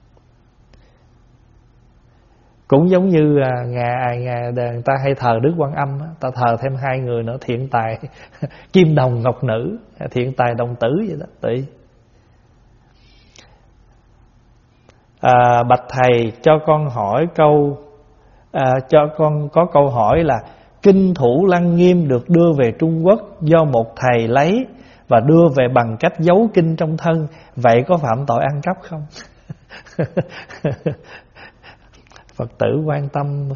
Cũng giống như à, ngày, ngày người ta hay thờ Đức Quan Âm á, ta thờ thêm hai người nữa, thiện tài kim đồng ngọc nữ, thiện tài đồng tử vậy đó, tùy. À, bạch thầy cho con hỏi câu à, cho con có câu hỏi là kinh Thủ Lăng Nghiêm được đưa về Trung Quốc do một thầy lấy và đưa về bằng cách giấu kinh trong thân, vậy có phạm tội ăn cắp không? Phật tử quan tâm.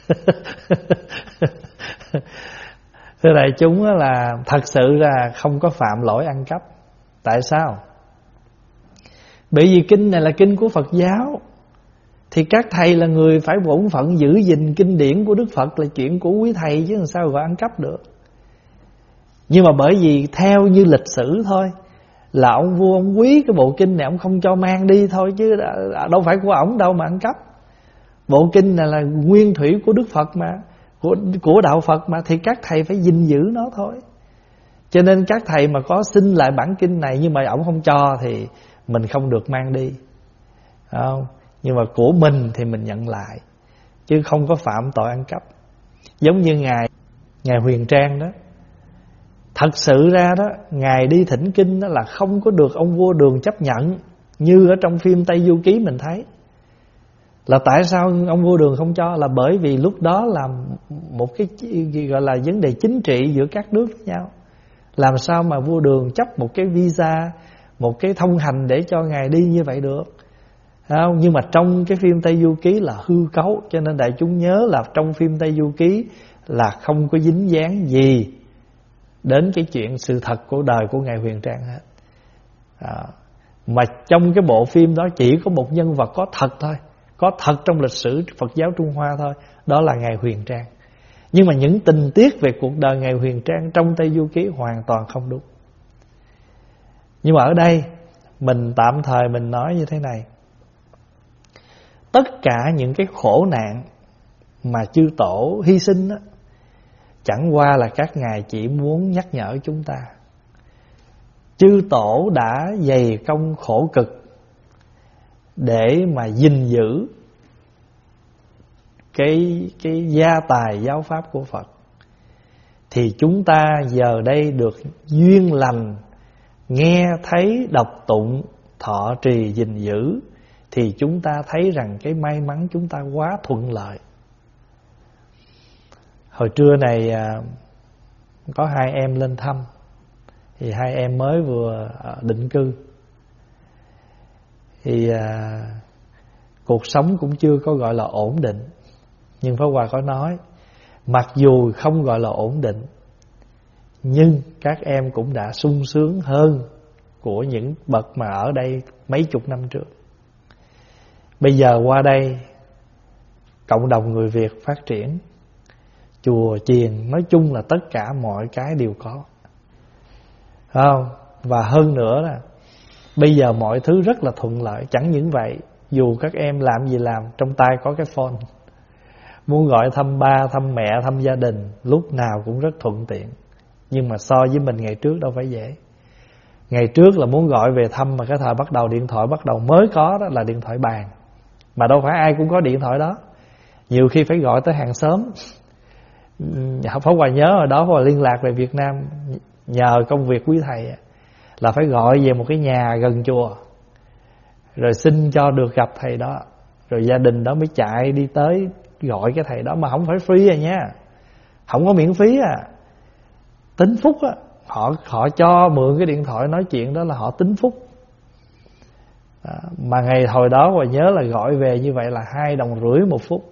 Thưa đại chúng là thật sự là không có phạm lỗi ăn cắp. Tại sao? Bởi vì kinh này là kinh của Phật giáo, thì các thầy là người phải bổn phận giữ gìn kinh điển của Đức Phật, là chuyện của quý thầy chứ làm sao gọi ăn cắp được. Nhưng mà bởi vì theo như lịch sử thôi, là ông vua ông quý cái bộ kinh này, ông không cho mang đi thôi, chứ đâu phải của ổng đâu mà ăn cắp. Bộ kinh này là nguyên thủy của Đức Phật mà, của, của đạo Phật mà, thì các thầy phải gìn giữ nó thôi. Cho nên các thầy mà có xin lại bản kinh này nhưng mà ổng không cho thì mình không được mang đi, không? Nhưng mà của mình thì mình nhận lại, chứ không có phạm tội ăn cắp. Giống như Ngài Ngài Huyền Trang đó, thật sự ra đó, Ngài đi thỉnh kinh đó là không có được ông vua Đường chấp nhận, như ở trong phim Tây Du Ký mình thấy. Là tại sao ông vua Đường không cho? Là bởi vì lúc đó là một cái gọi là vấn đề chính trị giữa các nước với nhau. Làm sao mà vua Đường chấp một cái visa, một cái thông hành để cho Ngài đi như vậy được, không? Nhưng mà trong cái phim Tây Du Ký là hư cấu, cho nên đại chúng nhớ là trong phim Tây Du Ký là không có dính dáng gì đến cái chuyện sự thật của đời của Ngài Huyền Trang hết. à, Mà trong cái bộ phim đó chỉ có một nhân vật có thật thôi, có thật trong lịch sử Phật giáo Trung Hoa thôi, đó là Ngài Huyền Trang. Nhưng mà những tình tiết về cuộc đời Ngài Huyền Trang trong Tây Du Ký hoàn toàn không đúng. Nhưng mà ở đây mình tạm thời mình nói như thế này: tất cả những cái khổ nạn mà chư tổ hy sinh đó, chẳng qua là các ngài chỉ muốn nhắc nhở chúng ta. Chư tổ đã dày công khổ cực để mà gìn giữ cái, cái gia tài giáo pháp của Phật, thì chúng ta giờ đây được duyên lành nghe thấy đọc tụng thọ trì gìn giữ, thì chúng ta thấy rằng cái may mắn chúng ta quá thuận lợi. Hồi trưa này có hai em lên thăm, thì hai em mới vừa định cư, thì à, cuộc sống cũng chưa có gọi là ổn định. Nhưng Pháp Hòa có nói, mặc dù không gọi là ổn định, nhưng các em cũng đã sung sướng hơn của những bậc mà ở đây mấy chục năm trước. Bây giờ qua đây, cộng đồng người Việt phát triển, chùa chiền, nói chung là tất cả mọi cái đều có, không? Và hơn nữa là bây giờ mọi thứ rất là thuận lợi. Chẳng những vậy, dù các em làm gì làm, trong tay có cái phone, muốn gọi thăm ba, thăm mẹ, thăm gia đình lúc nào cũng rất thuận tiện. Nhưng mà so với mình ngày trước đâu phải dễ. Ngày trước là muốn gọi về thăm mà cái thời bắt đầu điện thoại bắt đầu mới có đó là điện thoại bàn, mà đâu phải ai cũng có điện thoại đó. Nhiều khi phải gọi tới hàng xóm. Pháp Hòa nhớ hồi đó Pháp Hòa liên lạc về Việt Nam nhờ công việc quý thầy, là phải gọi về một cái nhà gần chùa, rồi xin cho được gặp thầy đó, rồi gia đình đó mới chạy đi tới gọi cái thầy đó. Mà không phải free à nha, không có miễn phí à, tính phúc á. Họ họ cho mượn cái điện thoại nói chuyện đó là họ tính phúc. À, mà ngày hồi đó Hòa nhớ là gọi về như vậy là hai đồng rưỡi một phút.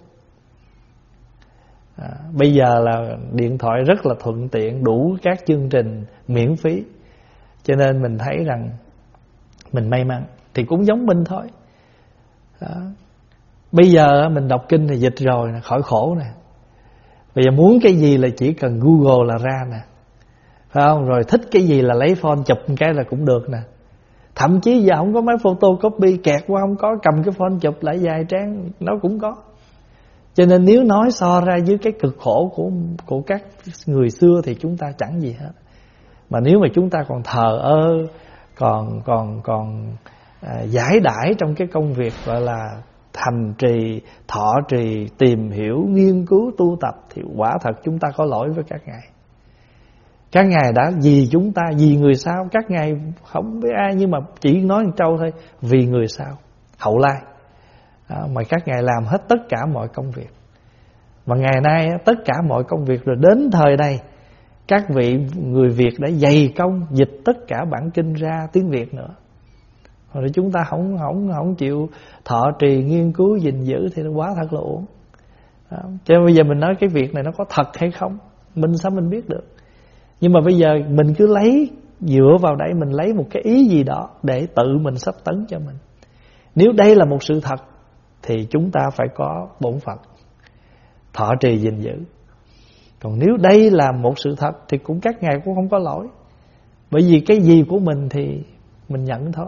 À, bây giờ là điện thoại rất là thuận tiện, đủ các chương trình miễn phí. Cho nên mình thấy rằng mình may mắn. Thì cũng giống mình thôi. À, bây giờ mình đọc kinh thì dịch rồi, khỏi khổ nè. Bây giờ muốn cái gì là chỉ cần Google là ra nè, phải không? Rồi thích cái gì là lấy phone chụp một cái là cũng được nè. Thậm chí giờ không có máy photocopy, kẹt qua không có, cầm cái phone chụp lại vài trang nó cũng có. Cho nên nếu nói so ra với cái cực khổ của của các người xưa thì chúng ta chẳng gì hết. Mà nếu mà chúng ta còn thờ ơ, còn còn còn à, giải đãi trong cái công việc gọi là thành trì, thọ trì, tìm hiểu, nghiên cứu, tu tập, thì quả thật chúng ta có lỗi với các ngài. Các ngài đã vì chúng ta, vì người sau. Các ngài không biết ai, nhưng mà chỉ nói một câu thôi: vì người sau, hậu lai. À, mà các ngài làm hết tất cả mọi công việc. Và ngày nay tất cả mọi công việc, rồi đến thời này các vị người Việt đã dày công dịch tất cả bản kinh ra tiếng Việt nữa. Rồi chúng ta không không không chịu thọ trì, nghiên cứu, gìn giữ thì nó quá thật là uổng. Đó. Cho nên bây giờ mình nói cái việc này nó có thật hay không, mình sao mình biết được. Nhưng mà bây giờ mình cứ lấy, dựa vào đây mình lấy một cái ý gì đó để tự mình sắp tấn cho mình. Nếu đây là một sự thật thì chúng ta phải có bổn phận thọ trì gìn giữ. Còn nếu đây là một sự thật thì cũng các ngài cũng không có lỗi. Bởi vì cái gì của mình thì mình nhận thôi.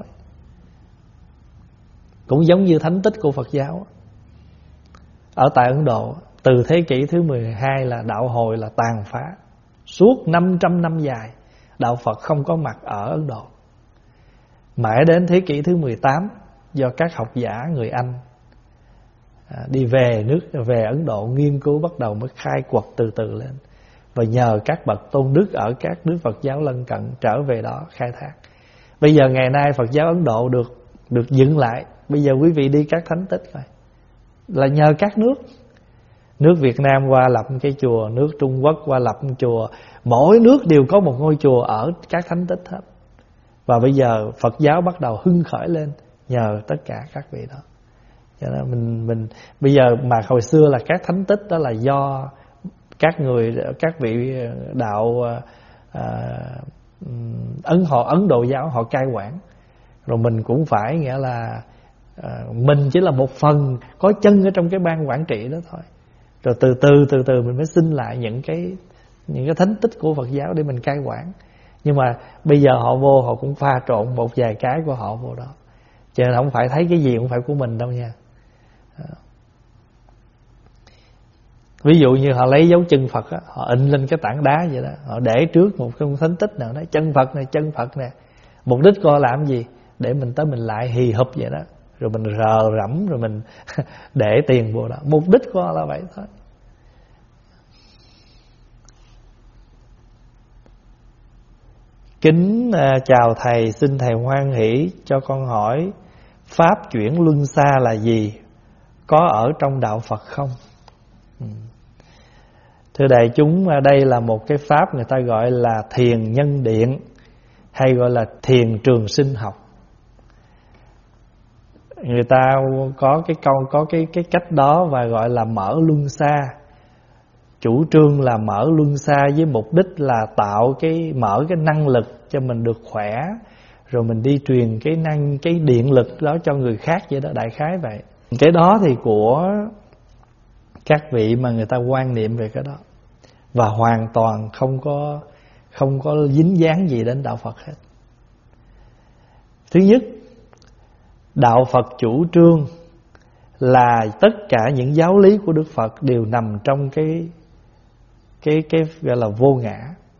Cũng giống như thánh tích của Phật giáo ở tại Ấn Độ, từ thế kỷ thứ mười hai là đạo hồi là tàn phá. Suốt năm trăm năm dài đạo Phật không có mặt ở Ấn Độ. Mãi đến thế kỷ thứ mười tám, do các học giả người Anh à, đi về nước về Ấn Độ nghiên cứu, bắt đầu mới khai quật từ từ lên. Và nhờ các bậc tôn đức ở các nước Phật giáo lân cận trở về đó khai thác. Bây giờ ngày nay Phật giáo Ấn Độ được được dựng lại. Bây giờ quý vị đi các thánh tích coi, là nhờ các nước. Nước Việt Nam qua lập cái chùa, nước Trung Quốc qua lập một chùa. Mỗi nước đều có một ngôi chùa ở các thánh tích hết. Và bây giờ Phật giáo bắt đầu hưng khởi lên nhờ tất cả các vị đó. Cho nên mình mình bây giờ mà hồi xưa là các thánh tích đó là do các người các vị đạo à, ấn họ Ấn Độ giáo họ cai quản. Rồi mình cũng phải nghĩa là à, mình chỉ là một phần có chân ở trong cái ban quản trị đó thôi. Rồi từ từ từ từ mình mới xin lại những cái những cái thánh tích của Phật giáo để mình cai quản. Nhưng mà bây giờ họ vô họ cũng pha trộn một vài cái của họ vô đó. Cho nên không phải thấy cái gì cũng phải của mình đâu nha. Ví dụ như họ lấy dấu chân Phật á, họ in lên cái tảng đá vậy đó, họ để trước một cái thánh tích nào đó, chân Phật này, chân Phật nè. Mục đích coi làm gì? Để mình tới mình lại hì hụp vậy đó, rồi mình rờ rẫm, rồi mình để tiền vô đó. Mục đích coi là vậy thôi. Kính uh, chào thầy, xin thầy hoan hỷ cho con hỏi pháp chuyển luân xa là gì? Có ở trong đạo Phật không? Ừ. Thưa đại chúng, đây là một cái pháp người ta gọi là thiền nhân điện, hay gọi là thiền trường sinh học. Người ta có cái câu có cái cái cách đó và gọi là mở luân xa. Chủ trương là mở luân xa với mục đích là tạo cái mở cái năng lực cho mình được khỏe, rồi mình đi truyền cái năng cái điện lực đó cho người khác vậy đó, đại khái vậy. Cái đó thì của các vị mà người ta quan niệm về cái đó, và hoàn toàn không có không có dính dáng gì đến đạo Phật hết. Thứ nhất, đạo Phật chủ trương là tất cả những giáo lý của Đức Phật đều nằm trong cái cái cái gọi là vô ngã.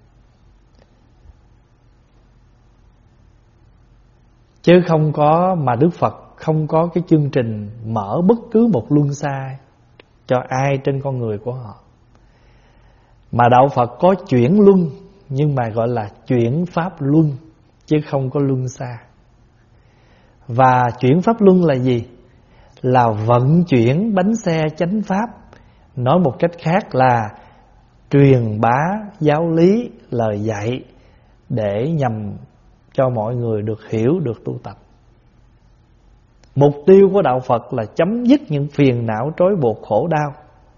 Chứ không có, mà Đức Phật không có cái chương trình mở bất cứ một luân xa cho ai trên con người của họ. Mà đạo Phật có chuyển luân, nhưng mà gọi là chuyển pháp luân, chứ không có luân xa. Và chuyển pháp luân là gì? Là vận chuyển bánh xe chánh pháp. Nói một cách khác là truyền bá giáo lý, lời dạy để nhằm cho mọi người được hiểu, được tu tập. Mục tiêu của đạo Phật là chấm dứt những phiền não trói buộc khổ đau,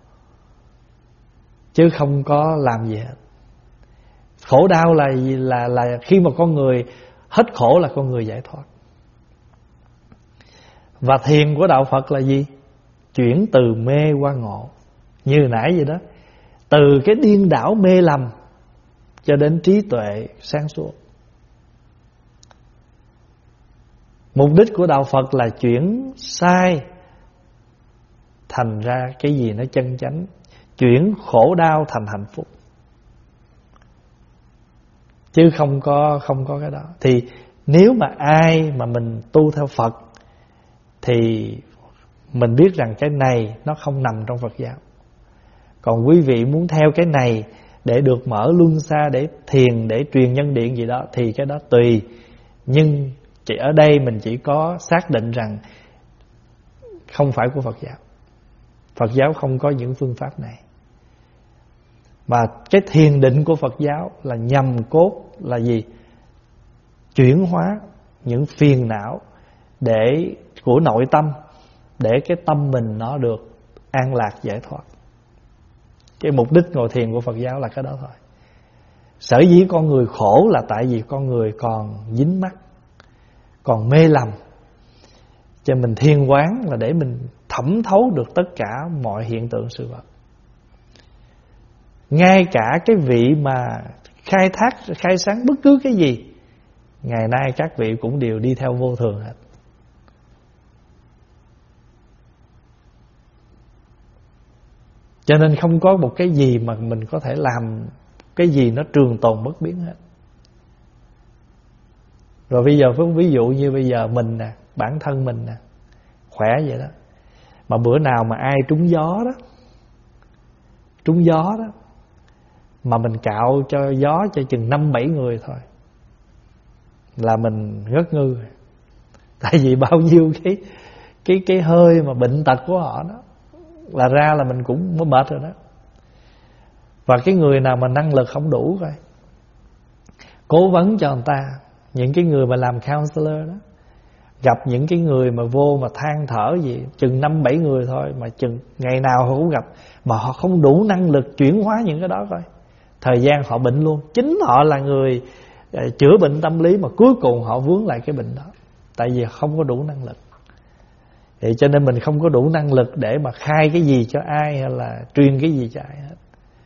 chứ không có làm gì hết. Khổ đau là là là khi mà con người hết khổ là con người giải thoát. Và thiền của đạo Phật là gì? Chuyển từ mê qua ngộ. Như nãy vậy đó, từ cái điên đảo mê lầm cho đến trí tuệ sáng suốt. Mục đích của đạo Phật là chuyển sai thành ra cái gì nó chân chánh, chuyển khổ đau thành hạnh phúc, chứ không có không có cái đó. Thì nếu mà ai mà mình tu theo Phật thì mình biết rằng cái này nó không nằm trong Phật giáo. Còn quý vị muốn theo cái này để được mở luân xa, để thiền, để truyền nhân điện gì đó thì cái đó tùy. Nhưng chỉ ở đây mình chỉ có xác định rằng không phải của Phật giáo. Phật giáo không có những phương pháp này. Mà cái thiền định của Phật giáo là nhằm cốt là gì? Chuyển hóa những phiền não để của nội tâm, để cái tâm mình nó được an lạc giải thoát. Cái mục đích ngồi thiền của Phật giáo là cái đó thôi. Sở dĩ con người khổ là tại vì con người còn dính mắc, còn mê lầm. Cho mình thiền quán là để mình thẩm thấu được tất cả mọi hiện tượng sự vật. Ngay cả cái vị mà khai thác, khai sáng bất cứ cái gì, ngày nay các vị cũng đều đi theo vô thường hết. Cho nên không có một cái gì mà mình có thể làm cái gì nó trường tồn bất biến hết. Rồi bây giờ ví dụ như bây giờ mình nè, bản thân mình nè, khỏe vậy đó, mà bữa nào mà ai trúng gió đó, trúng gió đó, mà mình cạo cho gió cho chừng năm bảy người thôi là mình ngất ngư. Tại vì bao nhiêu cái cái cái hơi mà bệnh tật của họ đó là ra là mình cũng mệt rồi đó. Và cái người nào mà năng lực không đủ rồi, cố vấn cho người ta, những cái người mà làm counselor đó, gặp những cái người mà vô mà than thở gì, chừng năm bảy người thôi, mà chừng ngày nào họ cũng gặp, mà họ không đủ năng lực chuyển hóa những cái đó coi. Thời gian họ bệnh luôn. Chính họ là người chữa bệnh tâm lý mà cuối cùng họ vướng lại cái bệnh đó, tại vì không có đủ năng lực. Vậy cho nên mình không có đủ năng lực để mà khai cái gì cho ai hay là truyền cái gì cho ai hết.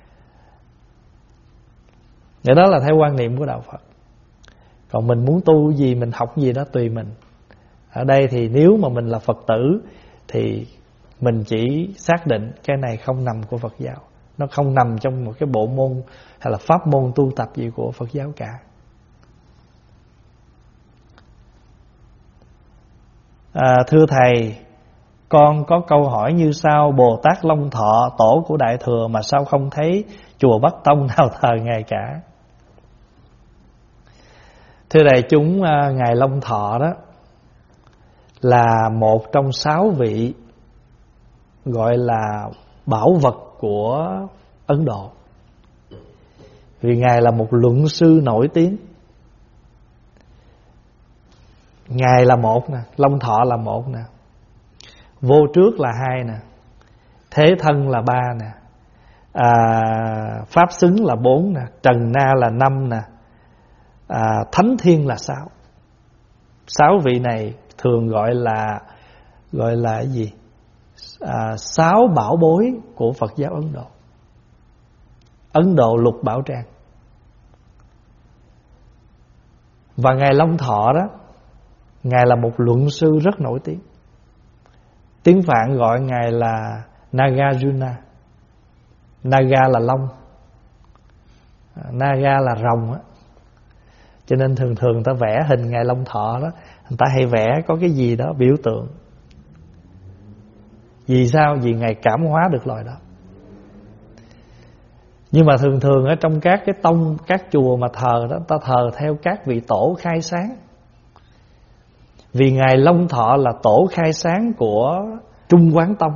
Vậy đó là theo quan niệm của đạo Phật. Còn mình muốn tu gì, mình học gì đó tùy mình. Ở đây thì nếu mà mình là Phật tử thì mình chỉ xác định cái này không nằm của Phật giáo, nó không nằm trong một cái bộ môn hay là pháp môn tu tập gì của Phật giáo cả. À, thưa Thầy, con có câu hỏi như sau: Bồ Tát Long Thọ, tổ của Đại Thừa, mà sao không thấy chùa Bắc Tông nào thờ Ngài cả? Thưa đại chúng, Ngài Long Thọ đó là một trong sáu vị gọi là bảo vật của Ấn Độ. Vì Ngài là một luận sư nổi tiếng. Ngài là một nè, Long Thọ là một nè, vô trước là hai nè, thế thân là ba nè, à, pháp xứng là bốn nè, trần na là năm nè, à, thánh thiên là sáu. Sáu vị này thường gọi là gọi là cái gì? À, sáu bảo bối của Phật giáo Ấn Độ. Ấn Độ lục bảo trang. Và Ngài Long Thọ đó, Ngài là một luận sư rất nổi tiếng. Tiếng Phạn gọi Ngài là Nagarjuna. Naga là long, Naga là rồng á. Cho nên thường thường người ta vẽ hình Ngài Long Thọ đó, người ta hay vẽ có cái gì đó biểu tượng. Vì sao? Vì Ngài cảm hóa được loài đó. Nhưng mà thường thường ở trong các cái tông, các chùa mà thờ đó, ta thờ theo các vị tổ khai sáng. Vì Ngài Long Thọ là tổ khai sáng của Trung Quán Tông.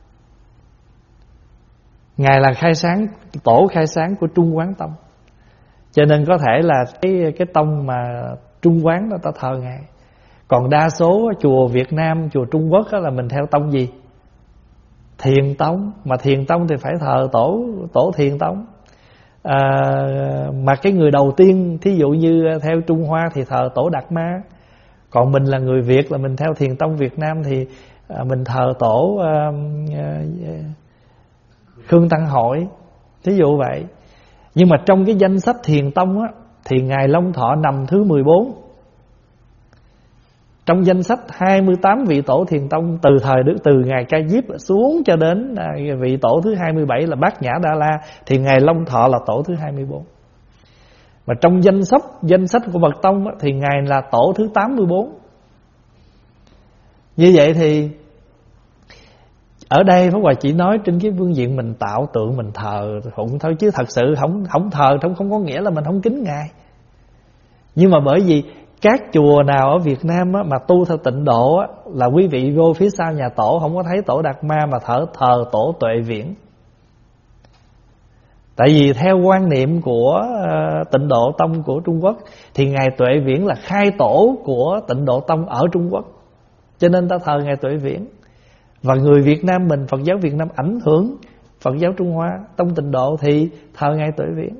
Ngài là khai sáng, tổ khai sáng của Trung Quán Tông. Cho nên có thể là cái, cái tông mà Trung Quán đó ta thờ Ngài. Còn đa số chùa Việt Nam, chùa Trung Quốc là mình theo tông gì? Thiền tông. Mà Thiền tông thì phải thờ tổ tổ Thiền tông. à, Mà cái người đầu tiên, thí dụ như theo Trung Hoa thì thờ tổ Đạt Ma. Còn mình là người Việt, là mình theo Thiền tông Việt Nam thì à, mình thờ tổ à, à, Khương Tăng Hội, thí dụ vậy. Nhưng mà trong cái danh sách Thiền tông á, thì Ngài Long Thọ nằm thứ mười bốn. Trong danh sách hai mươi tám vị tổ Thiền tông từ thời Đức, từ Ngài Ca Diếp xuống cho đến vị tổ thứ hai mươi bảy là Bát Nhã Đa La, thì Ngài Long Thọ là tổ thứ hai mươi bốn. Mà trong danh sách danh sách của Phật tông á, thì Ngài là tổ thứ tám mươi bốn. Như vậy thì ở đây Pháp Hòa chỉ nói trên cái phương diện mình tạo tượng, mình thờ phụng thôi, chứ thật sự không không thờ không không có nghĩa là mình không kính Ngài. Nhưng mà bởi vì các chùa nào ở Việt Nam á, mà tu theo tịnh độ á, là quý vị vô phía sau nhà tổ không có thấy tổ Đạt Ma mà thờ thờ tổ Tuệ Viễn. Tại vì theo quan niệm của uh, tịnh độ tông của Trung Quốc thì Ngài Tuệ Viễn là khai tổ của tịnh độ tông ở Trung Quốc, cho nên ta thờ Ngài Tuệ Viễn. Và người Việt Nam mình, Phật giáo Việt Nam ảnh hưởng Phật giáo Trung Hoa, tông tịnh độ thì thờ Ngài Tuệ Viễn.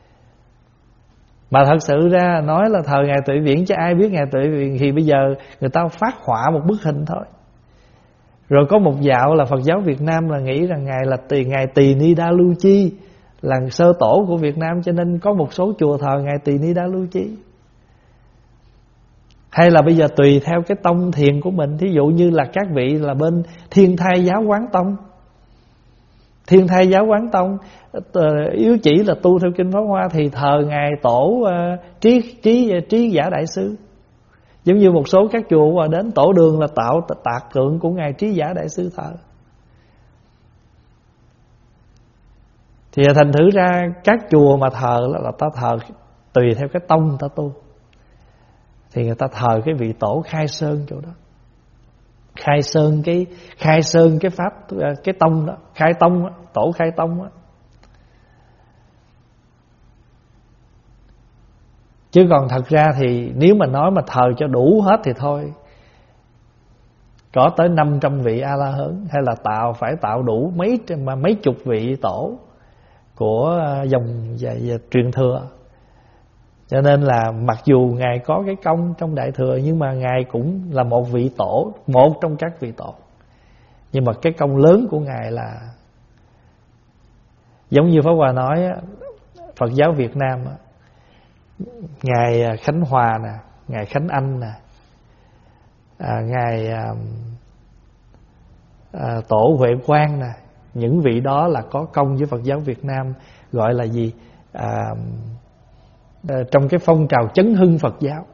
Mà thật sự ra nói là thờ Ngài Tuệ Viễn, chứ ai biết Ngài Tuệ Viễn thì bây giờ người ta phát họa một bức hình thôi. Rồi có một dạo là Phật giáo Việt Nam là nghĩ rằng Ngài là tỳ, Ngài Tỳ Ni Đa Lưu Chi, là sơ tổ của Việt Nam, cho nên có một số chùa thờ Ngài Tỳ Ni Đa Lưu Chi. Hay là bây giờ tùy theo cái tông thiền của mình, thí dụ như là các vị là bên Thiên Thai Giáo Quán Tông. Thiên Thai Giáo Quán Tông yếu chỉ là tu theo Kinh Pháp Hoa thì thờ Ngài Tổ uh, trí, trí, trí Giả Đại Sư. Giống như một số các chùa qua đến tổ đường là tạo tạc tượng của Ngài Trí Giả Đại Sư thờ. Thì thành thử ra các chùa mà thờ là, là ta thờ tùy theo cái tông người ta tu. Thì người ta thờ cái vị tổ Khai Sơn chỗ đó. Khai Sơn cái khai sơn cái pháp cái tông đó, Khai Tông đó, tổ Khai Tông đó. Chứ còn thật ra thì nếu mà nói mà thờ cho đủ hết thì thôi, có tới năm trăm vị A La Hán, hay là tạo phải tạo đủ mấy mà mấy chục vị tổ của dòng và, và truyền thừa. Cho nên là mặc dù Ngài có cái công trong Đại Thừa, nhưng mà Ngài cũng là một vị tổ, một trong các vị tổ. Nhưng mà cái công lớn của Ngài là giống như Pháp Hòa nói, Phật giáo Việt Nam, Ngài Khánh Hòa nè, Ngài Khánh Anh nè, à, Ngài à, à, Tổ Huệ Quang nè, những vị đó là có công với Phật giáo Việt Nam, gọi là gì? À, trong cái phong trào chấn hưng Phật giáo,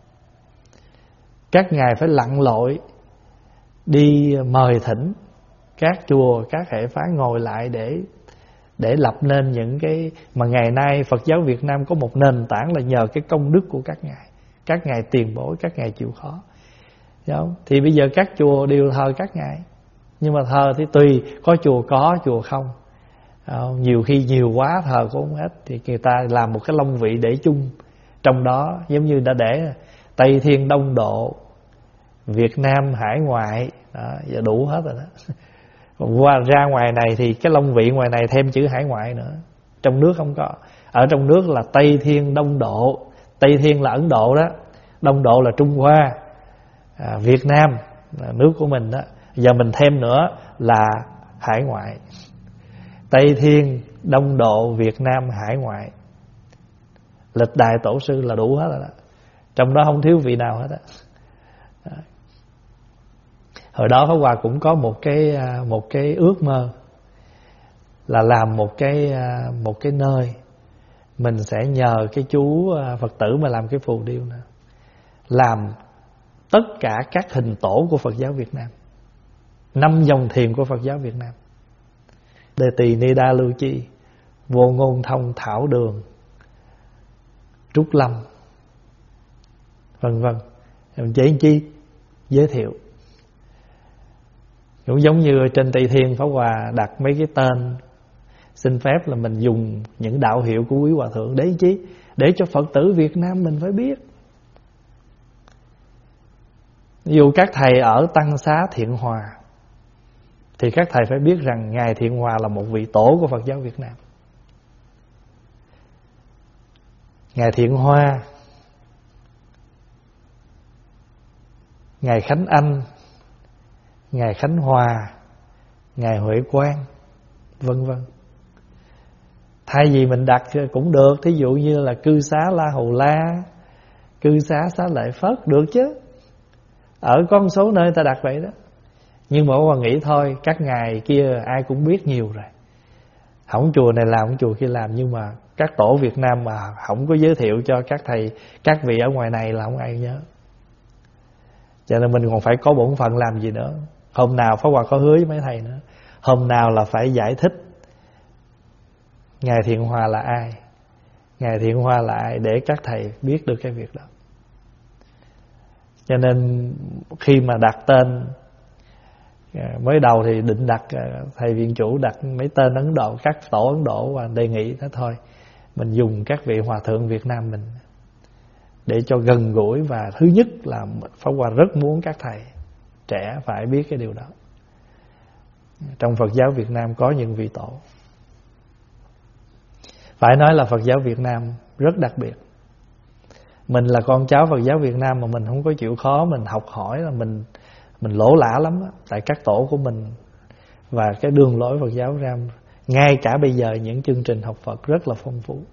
các ngài phải lặn lội đi mời thỉnh các chùa, các hệ phái ngồi lại để để lập nên những cái mà ngày nay Phật giáo Việt Nam có một nền tảng là nhờ cái công đức của các ngài, các ngài tiền bối, các ngài chịu khó. Đúng? Thì bây giờ các chùa đều thờ các ngài, nhưng mà thờ thì tùy, có chùa có, chùa không. Nhiều khi nhiều quá thờ cũng không hết, thì người ta làm một cái long vị để chung trong đó, giống như đã để Tây Thiên Đông Độ, Việt Nam hải ngoại đó, giờ đủ hết rồi đó. Qua ra ngoài này thì cái long vị ngoài này thêm chữ hải ngoại nữa, trong nước không có. Ở trong nước là Tây Thiên Đông Độ, Tây Thiên là Ấn Độ đó, Đông Độ là Trung Hoa, à, Việt Nam là nước của mình đó. Giờ mình thêm nữa là hải ngoại, Tây Thiên Đông Độ Việt Nam hải ngoại, lịch đại tổ sư là đủ hết rồi đó. Trong đó không thiếu vị nào hết đó. Hồi đó Pháp Hòa cũng có một cái một cái ước mơ là làm một cái một cái nơi mình sẽ nhờ cái chú Phật tử mà làm cái phù điêu nữa, làm tất cả các hình tổ của Phật giáo Việt Nam, năm dòng thiền của Phật giáo Việt Nam: Đề Tỳ Ni Đa Lưu Chi, Vô Ngôn Thông Thảo Đường, Trúc Lâm, vân vân. Chỉ chi giới thiệu. Cũng giống như trên Tây Thiên, Pháp Hòa đặt mấy cái tên, xin phép là mình dùng những đạo hiệu của quý hòa thượng để chi? Để cho Phật tử Việt Nam mình phải biết. Ví dụ các thầy ở Tăng Xá Thiện Hòa thì các thầy phải biết rằng Ngài Thiện Hòa là một vị tổ của Phật giáo Việt Nam. Ngài Thiện Hoa, Ngài Khánh Anh, Ngài Khánh Hòa, Ngài Huệ Quang, vân vân. Thay vì mình đặt cũng được, thí dụ như là Cư Xá La Hầu La, Cư Xá Xá Lợi Phất, được chứ. Ở có một số nơi ta đặt vậy đó. Nhưng mà Pháp nghĩ thôi, các ngài kia ai cũng biết nhiều rồi, không chùa này làm, không chùa kia làm. Nhưng mà các tổ Việt Nam mà không có giới thiệu cho các thầy, các vị ở ngoài này là không ai nhớ. Cho nên mình còn phải có bổn phận làm gì nữa. Hôm nào Pháp Hòa có hứa với mấy thầy nữa, hôm nào là phải giải thích Ngài Thiện Hòa là ai, Ngài Thiện Hoa là ai, để các thầy biết được cái việc đó. Cho nên khi mà đặt tên, mới đầu thì định đặt, thầy viện chủ đặt mấy tên Ấn Độ, các tổ Ấn Độ, và đề nghị đó thôi, mình dùng các vị hòa thượng Việt Nam mình để cho gần gũi. Và thứ nhất là Pháp Hòa rất muốn các thầy trẻ phải biết cái điều đó. Trong Phật giáo Việt Nam có những vị tổ, phải nói là Phật giáo Việt Nam rất đặc biệt. Mình là con cháu Phật giáo Việt Nam mà mình không có chịu khó, mình học hỏi là mình mình lỗ lã lắm đó. Tại các tổ của mình và cái đường lối Phật giáo ra, ngay cả bây giờ những chương trình học Phật rất là phong phú.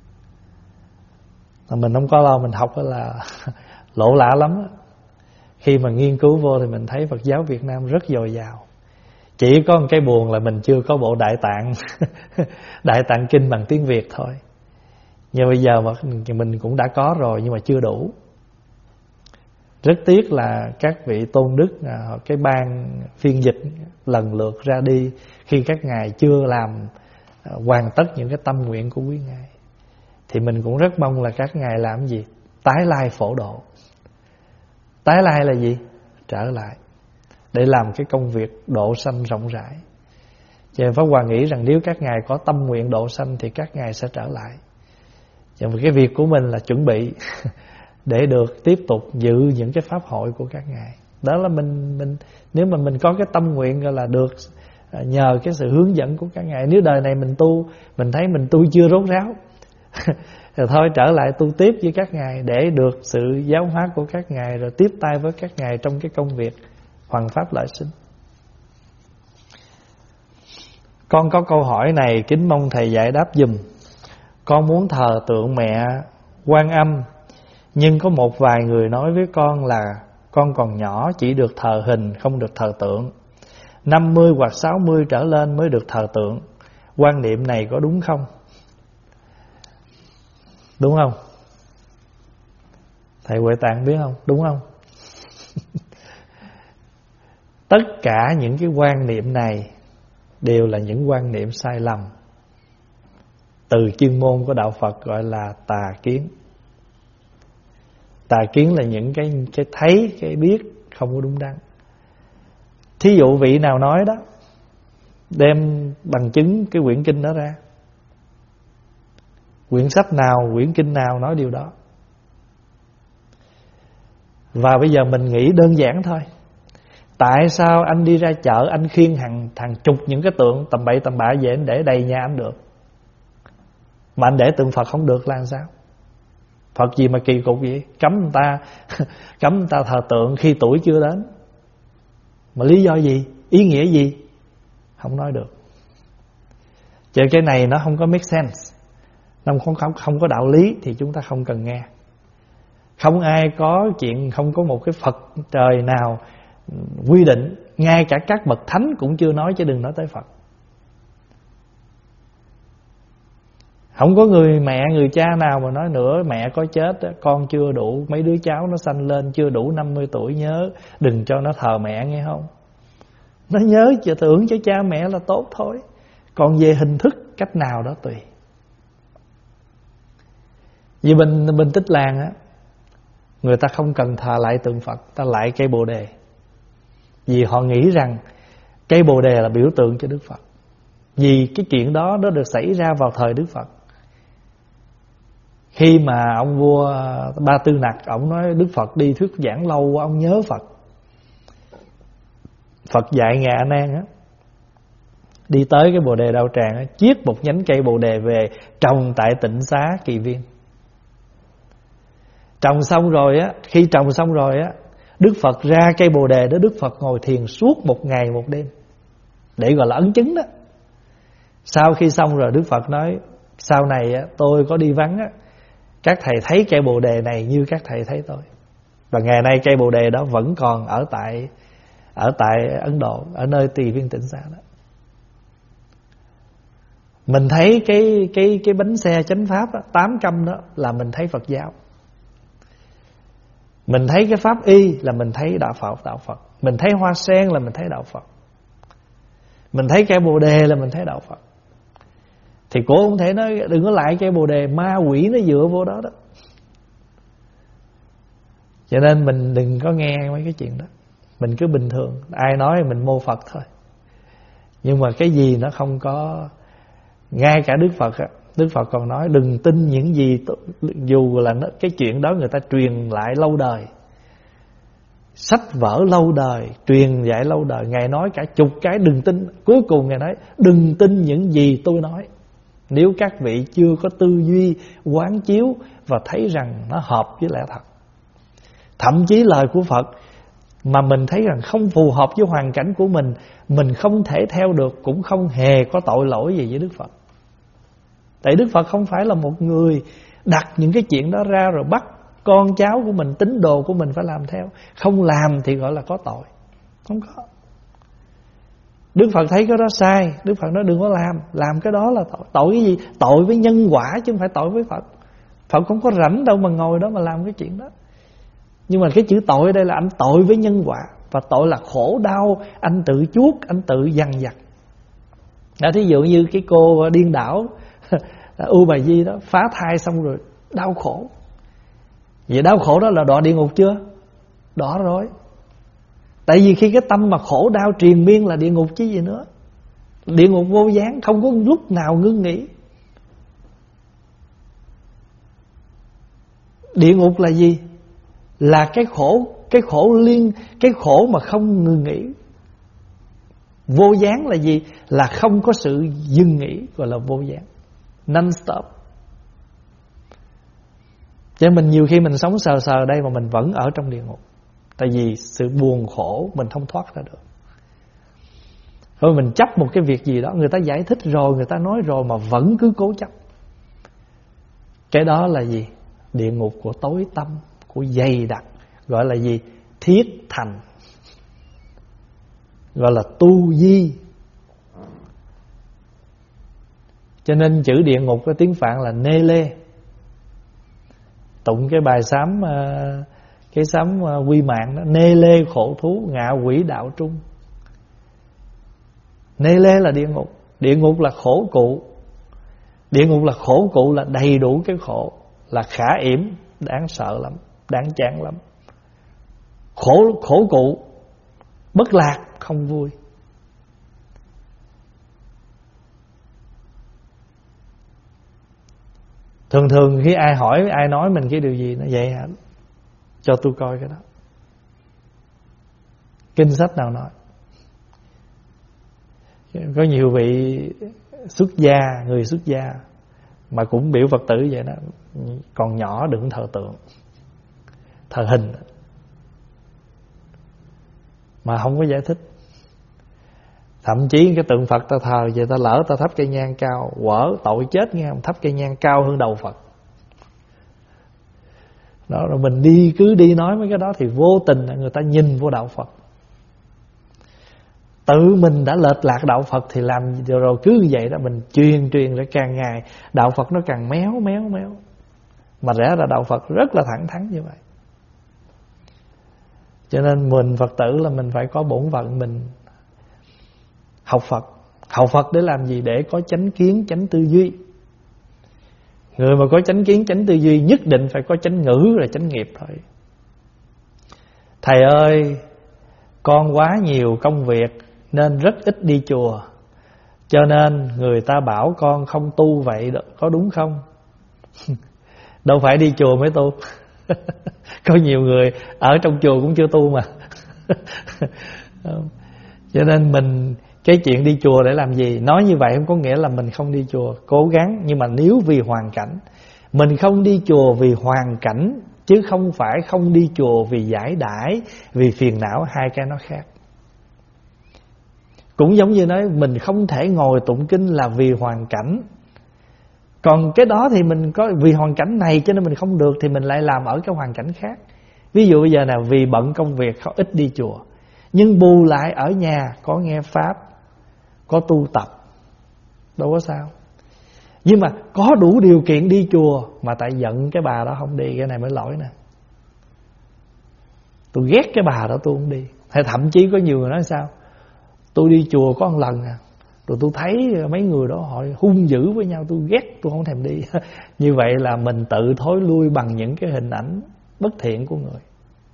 Mà mình không có lo, mình học là lỗ lã lắm đó. Khi mà nghiên cứu vô thì mình thấy Phật giáo Việt Nam rất dồi dào. Chỉ có một cái buồn là mình chưa có bộ Đại Tạng Đại Tạng Kinh bằng tiếng Việt thôi. Nhưng bây giờ mà mình cũng đã có rồi, nhưng mà chưa đủ. Rất tiếc là các vị tôn đức, cái ban phiên dịch lần lượt ra đi khi các ngài chưa làm hoàn tất những cái tâm nguyện của quý ngài. Thì mình cũng rất mong là các ngài làm gì? Tái lai phổ độ. Tái lai là gì? Trở lại để làm cái công việc độ sanh rộng rãi. Cho nên Pháp Hòa nghĩ rằng nếu các ngài có tâm nguyện độ sanh thì các ngài sẽ trở lại. Cho nên cái việc của mình là chuẩn bị để được tiếp tục dự những cái pháp hội của các ngài. Đó là mình mình nếu mà mình có cái tâm nguyện gọi là được nhờ cái sự hướng dẫn của các ngài. Nếu đời này mình tu, mình thấy mình tu chưa rốt ráo rồi thôi trở lại tu tiếp với các ngài để được sự giáo hóa của các ngài, rồi tiếp tay với các ngài trong cái công việc hoằng pháp lợi sinh. Con có câu hỏi này, kính mong thầy giải đáp giùm. Con muốn thờ tượng mẹ Quan Âm, nhưng có một vài người nói với con là con còn nhỏ, chỉ được thờ hình, không được thờ tượng. Năm mươi hoặc sáu mươi trở lên mới được thờ tượng. Quan niệm này có đúng không? Đúng không? Thầy Huệ Tạng biết không? Đúng không? Tất cả những cái quan niệm này đều là những quan niệm sai lầm. Từ chuyên môn của đạo Phật gọi là tà kiến. Tà kiến là những cái cái thấy, cái biết không có đúng đắn. Thí dụ vị nào nói đó, đem bằng chứng cái quyển kinh đó ra. Quyển sách nào, quyển kinh nào nói điều đó. Và bây giờ mình nghĩ đơn giản thôi. Tại sao anh đi ra chợ, anh khiêng hàng, hàng chục những cái tượng tầm bậy tầm bạ về anh để đầy nhà anh được, mà anh để tượng Phật không được là làm sao? Phật gì mà kỳ cục vậy? Cấm người ta cấm người ta thờ tượng khi tuổi chưa đến. Mà lý do gì? Ý nghĩa gì? Không nói được. Chứ cái này nó không có make sense, nó không, không, không có đạo lý thì chúng ta không cần nghe. Không ai có chuyện, không có một cái Phật trời nào quy định. Ngay cả các bậc thánh cũng chưa nói, chứ đừng nói tới Phật. Không có người mẹ, người cha nào mà nói nữa mẹ có chết, con chưa đủ, mấy đứa cháu nó sanh lên chưa đủ năm mươi tuổi, nhớ đừng cho nó thờ mẹ, nghe không? Nó nhớ cho tưởng cho cha mẹ là tốt thôi. Còn về hình thức cách nào đó tùy. Vì bên, bên Tích Lan á, người ta không cần thờ lại tượng Phật, ta lại cây Bồ Đề. Vì họ nghĩ rằng cây Bồ Đề là biểu tượng cho Đức Phật. Vì cái chuyện đó nó được xảy ra vào thời Đức Phật. Khi mà ông vua Ba Tư Nặc, ông nói Đức Phật đi thuyết giảng lâu, ông nhớ Phật. Phật dạy Ngài A Nan á, đi tới cái Bồ Đề Đạo Tràng á, chiết một nhánh cây Bồ Đề về trồng tại Tịnh Xá Kỳ Viên. Trồng xong rồi á, khi trồng xong rồi á, Đức Phật ra cây Bồ Đề đó, Đức Phật ngồi thiền suốt một ngày một đêm, để gọi là ấn chứng đó. Sau khi xong rồi, Đức Phật nói sau này á, tôi có đi vắng á, các thầy thấy cây Bồ Đề này như các thầy thấy tôi. Và ngày nay cây Bồ Đề đó vẫn còn ở tại ở tại Ấn Độ, ở nơi Tỳ Viên Tịnh Xá đó. Mình thấy cái cái cái bánh xe chánh pháp đó, tám căm đó là mình thấy Phật giáo. Mình thấy cái pháp y là mình thấy đạo Phật, đạo Phật. Mình thấy hoa sen là mình thấy đạo Phật. Mình thấy cây Bồ Đề là mình thấy đạo Phật. Thì cô không thể nói đừng có lại cây Bồ Đề, ma quỷ nó dựa vô đó đó. Cho nên mình đừng có nghe mấy cái chuyện đó. Mình cứ bình thường, ai nói mình mô Phật thôi. Nhưng mà cái gì nó không có. Ngay cả Đức Phật á, Đức Phật còn nói đừng tin những gì, dù là nó, cái chuyện đó người ta truyền lại lâu đời, sách vở lâu đời, truyền dạy lâu đời. Ngài nói cả chục cái đừng tin. Cuối cùng Ngài nói đừng tin những gì tôi nói, nếu các vị chưa có tư duy quán chiếu và thấy rằng nó hợp với lẽ thật. Thậm chí lời của Phật mà mình thấy rằng không phù hợp với hoàn cảnh của mình, mình không thể theo được, cũng không hề có tội lỗi gì với Đức Phật. Tại Đức Phật không phải là một người đặt những cái chuyện đó ra rồi bắt con cháu của mình, tín đồ của mình phải làm theo. Không làm thì gọi là có tội. Không có. Đức Phật thấy cái đó sai, Đức Phật nói đừng có làm. Làm cái đó là tội. Tội cái gì? Tội với nhân quả chứ không phải tội với Phật. Phật không có rảnh đâu mà ngồi đó mà làm cái chuyện đó. Nhưng mà cái chữ tội ở đây là anh tội với nhân quả. Và tội là khổ đau, anh tự chuốc, anh tự dằn vặt. Đã thí dụ như cái cô điên đảo U Bà Di đó, phá thai xong rồi đau khổ. Vậy đau khổ đó là đọa địa ngục chưa? Đọa rồi. Tại vì khi cái tâm mà khổ đau triền miên là địa ngục chứ gì nữa. Địa ngục vô gián, không có lúc nào ngưng nghỉ. Địa ngục là gì? Là cái khổ, cái khổ liên, cái khổ mà không ngừng nghỉ. Vô gián là gì? Là không có sự dừng nghỉ, gọi là vô gián, non-stop. Cho nên mình nhiều khi mình sống sờ sờ đây mà mình vẫn ở trong địa ngục. Tại vì sự buồn khổ mình không thoát ra được. Rồi mình chấp một cái việc gì đó, người ta giải thích rồi, người ta nói rồi mà vẫn cứ cố chấp. Cái đó là gì? Địa ngục của tối tâm, của dày đặc. Gọi là gì? Thiết thành. Gọi là tu di. Cho nên chữ địa ngục cái tiếng Phạn là nê lê. Tụng cái bài sám, cái sám quy mạng đó, nê lê khổ thú, ngạ quỷ đạo trung. Nê lê là địa ngục. Địa ngục là khổ cụ. Địa ngục là khổ cụ, là đầy đủ cái khổ, là khả yểm, đáng sợ lắm, đáng chán lắm. Khổ, khổ cụ, bất lạc, không vui. Thường thường khi ai hỏi, ai nói mình cái điều gì, nó vậy hả? Cho tôi coi cái đó. Kinh sách nào nói. Có nhiều vị xuất gia, người xuất gia mà cũng biểu Phật tử vậy đó, còn nhỏ đừng thờ tượng, thờ hình, mà không có giải thích. Thậm chí cái tượng Phật ta thờ vậy, ta lỡ ta thắp cây nhang cao, quở tội chết nghe không, thắp cây nhang cao hơn đầu Phật. Đó, rồi mình đi cứ đi nói mấy cái đó thì vô tình người ta nhìn vô đạo Phật. Tự mình đã lệch lạc đạo Phật thì làm rồi, rồi cứ như vậy đó, mình truyền truyền rồi càng ngày đạo Phật nó càng méo méo méo. Mà rẽ ra đạo Phật rất là thẳng thắn như vậy. Cho nên mình Phật tử là mình phải có bổn phận mình học Phật. Học Phật để làm gì? Để có chánh kiến, chánh tư duy. Người mà có chánh kiến, chánh tư duy nhất định phải có chánh ngữ rồi chánh nghiệp thôi. Thầy ơi, con quá nhiều công việc nên rất ít đi chùa, cho nên người ta bảo con không tu vậy đó, có đúng không? Đâu phải đi chùa mới tu. Có nhiều người ở trong chùa cũng chưa tu mà. Cho nên mình cái chuyện đi chùa để làm gì, nói như vậy không có nghĩa là mình không đi chùa, cố gắng. Nhưng mà nếu vì hoàn cảnh, mình không đi chùa vì hoàn cảnh, chứ không phải không đi chùa vì giải đãi, vì phiền não, hai cái nó khác. Cũng giống như nói mình không thể ngồi tụng kinh là vì hoàn cảnh, còn cái đó thì mình có vì hoàn cảnh này cho nên mình không được, thì mình lại làm ở cái hoàn cảnh khác. Ví dụ bây giờ nào vì bận công việc không ít đi chùa, nhưng bù lại ở nhà có nghe pháp, có tu tập, đâu có sao. Nhưng mà có đủ điều kiện đi chùa mà tại giận cái bà đó không đi, cái này mới lỗi nè. Tôi ghét cái bà đó tôi không đi. Hay thậm chí có nhiều người nói sao, tôi đi chùa có một lần à, rồi tôi thấy mấy người đó họ hung dữ với nhau, tôi ghét, tôi không thèm đi. Như vậy là mình tự thối lui bằng những cái hình ảnh bất thiện của người.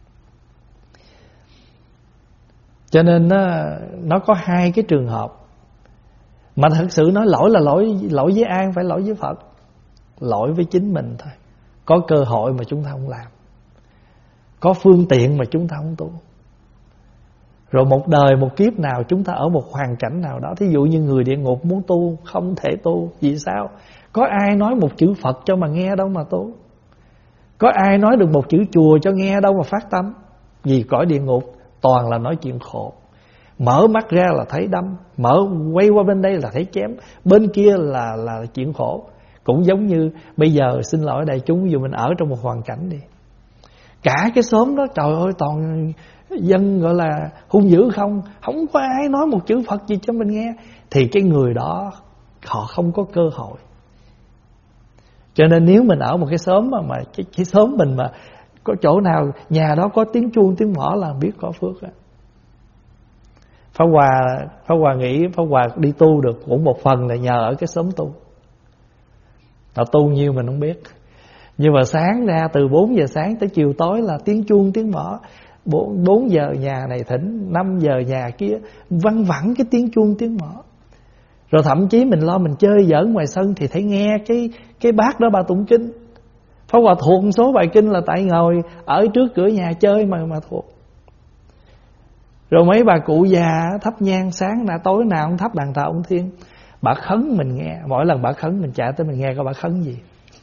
Cho nên nó, nó có hai cái trường hợp. Mà thật sự nói lỗi là lỗi lỗi với ai, không phải lỗi với Phật. Lỗi với chính mình thôi. Có cơ hội mà chúng ta không làm, có phương tiện mà chúng ta không tu. Rồi một đời một kiếp nào chúng ta ở một hoàn cảnh nào đó, thí dụ như người địa ngục muốn tu không thể tu. Vì sao? Có ai nói một chữ Phật cho mà nghe đâu mà tu. Có ai nói được một chữ chùa cho nghe đâu mà phát tâm. Vì cõi địa ngục toàn là nói chuyện khổ. Mở mắt ra là thấy đâm, mở quay qua bên đây là thấy chém, bên kia là là chuyện khổ. Cũng giống như bây giờ, xin lỗi đại chúng, ví dụ mình ở trong một hoàn cảnh đi, cả cái xóm đó trời ơi toàn dân gọi là hung dữ không, không có ai nói một chữ Phật gì cho mình nghe, thì cái người đó họ không có cơ hội. Cho nên nếu mình ở một cái xóm mà, mà cái, cái xóm mình mà có chỗ nào nhà đó có tiếng chuông tiếng mõ là biết có phước á. Pháp Hòa Pháp Hòa nghĩ Pháp Hòa đi tu được cũng một phần là nhờ ở cái xóm tu. Họ tu nhiêu mình không biết, nhưng mà sáng ra từ bốn giờ sáng tới chiều tối là tiếng chuông tiếng mõ. Bốn giờ nhà này thỉnh, năm giờ nhà kia văng vẳng cái tiếng chuông tiếng mõ. Rồi thậm chí mình lo mình chơi giỡn ngoài sân thì thấy nghe cái cái bác đó bà tụng kinh. Pháp Hòa thuộc một số bài kinh là tại ngồi ở trước cửa nhà chơi mà mà thuộc. Rồi mấy bà cụ già thắp nhang sáng đã tối nào cũng thắp đàn thờ ông Thiên, bà khấn mình nghe. Mỗi lần bà khấn mình chạy tới mình nghe coi bà khấn gì.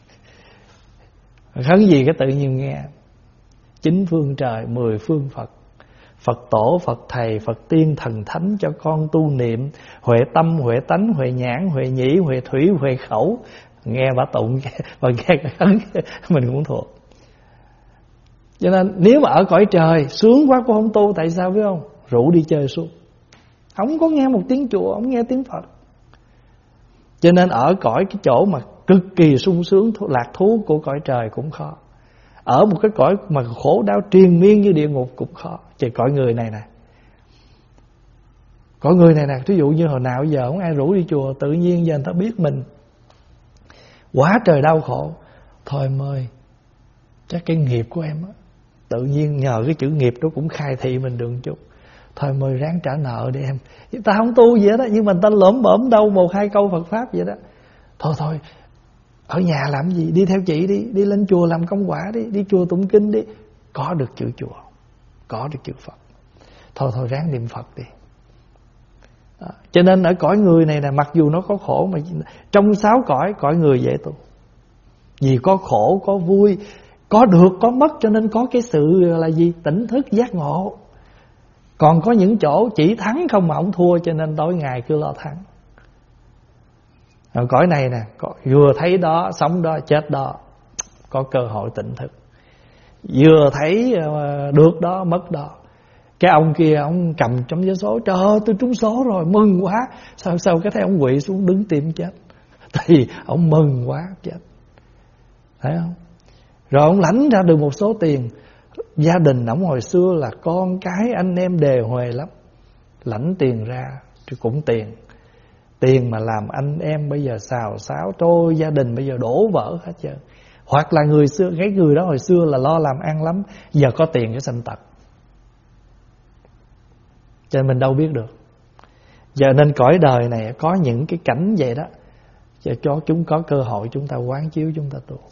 Bà khấn gì cái tự nhiên nghe. Chín phương trời, mười phương Phật, Phật tổ, Phật thầy, Phật tiên, thần thánh cho con tu niệm, huệ tâm, huệ tánh, huệ nhãn, huệ nhĩ, huệ thủy, huệ khẩu. Nghe bà tụng, bà nghe cái khấn mình cũng thuộc. Cho nên nếu mà ở cõi trời sướng quá cũng không tu. Tại sao biết không? Rủ đi chơi suốt, không có nghe một tiếng chùa, không nghe tiếng Phật. Cho nên ở cõi cái chỗ mà cực kỳ sung sướng lạc thú của cõi trời cũng khó. Ở một cái cõi mà khổ đau triền miên như địa ngục cũng khó. Chứ cõi người này nè, cõi người này nè, ví dụ như hồi nào giờ không ai rủ đi chùa, tự nhiên giờ người ta biết mình quá trời đau khổ, thôi mời chắc cái nghiệp của em á, tự nhiên nhờ cái chữ nghiệp đó cũng khai thị mình được chút. Thôi mời ráng trả nợ đi em. Ta không tu gì hết đó, nhưng mà ta lỡm bỡm đâu một hai câu Phật pháp vậy đó. Thôi thôi ở nhà làm gì, đi theo chị đi, đi lên chùa làm công quả đi, đi chùa tụng kinh đi. Có được chữ chùa, có được chữ Phật, thôi thôi ráng niệm Phật đi. Đó. Cho nên ở cõi người này là mặc dù nó có khổ, mà trong sáu cõi, cõi người dễ tu. Vì có khổ, có vui, có được, có mất, cho nên có cái sự là gì? Tỉnh thức, giác ngộ. Còn có những chỗ chỉ thắng không mà không thua, cho nên tối ngày cứ lo thắng. Ở cõi này nè, vừa thấy đó, sống đó, chết đó, có cơ hội tỉnh thức. Vừa thấy được đó, mất đó. Cái ông kia, ông cầm trong vé số, trời ơi tôi trúng số rồi, mừng quá. Sao sao cái thấy ông quỵ xuống đứng tim chết. Thì ông mừng quá chết. Thấy không? Rồi ông lãnh ra được một số tiền. Gia đình ông hồi xưa là con cái anh em đề huề lắm, lãnh tiền ra thì cũng tiền. Tiền mà làm anh em bây giờ xào xáo, trôi gia đình bây giờ đổ vỡ hết trơn. Hoặc là người xưa, cái người đó hồi xưa là lo làm ăn lắm, giờ có tiền cái sanh tật. Cho nên mình đâu biết được. Giờ nên cõi đời này có những cái cảnh vậy đó, cho, cho chúng có cơ hội chúng ta quán chiếu, chúng ta tu.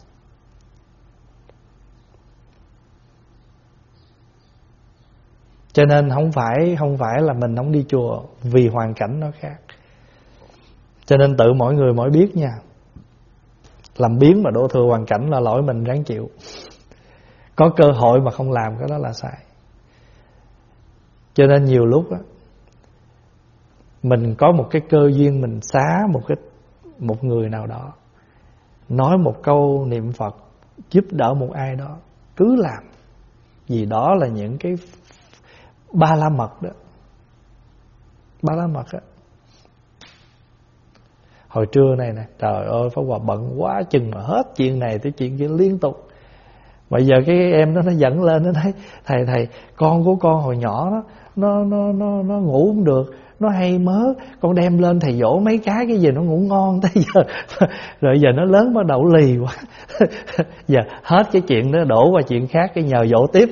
Cho nên không phải không phải là mình không đi chùa vì hoàn cảnh nó khác. Cho nên tự mỗi người mỗi biết nha. Làm biếng mà đổ thừa hoàn cảnh là lỗi mình ráng chịu. Có cơ hội mà không làm cái đó là sai. Cho nên nhiều lúc á, mình có một cái cơ duyên, mình xá một cái một người nào đó, nói một câu niệm Phật, giúp đỡ một ai đó, cứ làm. Vì đó là những cái ba la mật đó. Ba la mật á. Hồi trưa này nè, trời ơi Pháp Hòa bận quá chừng mà hết chuyện này tới chuyện kia liên tục. Bây giờ cái em đó nó dẫn lên, nó nói thầy thầy con của con hồi nhỏ đó, nó nó nó nó ngủ không được, nó hay mớ, con đem lên thầy dỗ mấy cái cái gì nó ngủ ngon tới giờ. Rồi giờ nó lớn bắt đầu lì quá. Giờ hết cái chuyện đó đổ qua chuyện khác, cái nhờ dỗ tiếp.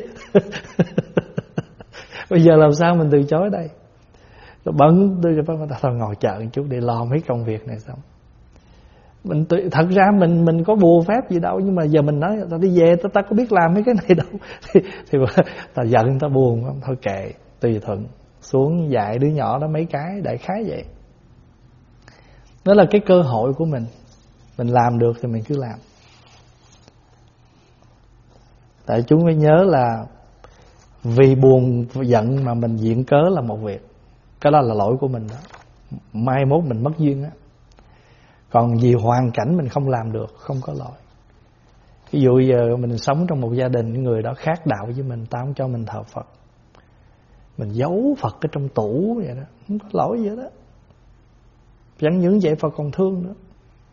Bây giờ làm sao mình từ chối đây? Bận tôi thôi ngồi chờ một chút để lo mấy công việc này xong. Mình thật ra mình mình có bùa phép gì đâu, nhưng mà giờ mình nói ta đi về ta ta có biết làm mấy cái này đâu. Thì, thì ta giận ta buồn không, thôi kệ, tùy thuận, xuống dạy đứa nhỏ đó mấy cái, đại khái vậy. Đó là cái cơ hội của mình, mình làm được thì mình cứ làm. Tại chúng phải nhớ là vì buồn giận mà mình viện cớ là một việc, cái đó là lỗi của mình đó, mai mốt mình mất duyên á. Còn vì hoàn cảnh mình không làm được, không có lỗi. Ví dụ giờ mình sống trong một gia đình, người đó khác đạo với mình, ta không cho mình thờ Phật, mình giấu Phật ở trong tủ vậy đó, không có lỗi gì đó. Chẳng những vậy Phật còn thương nữa.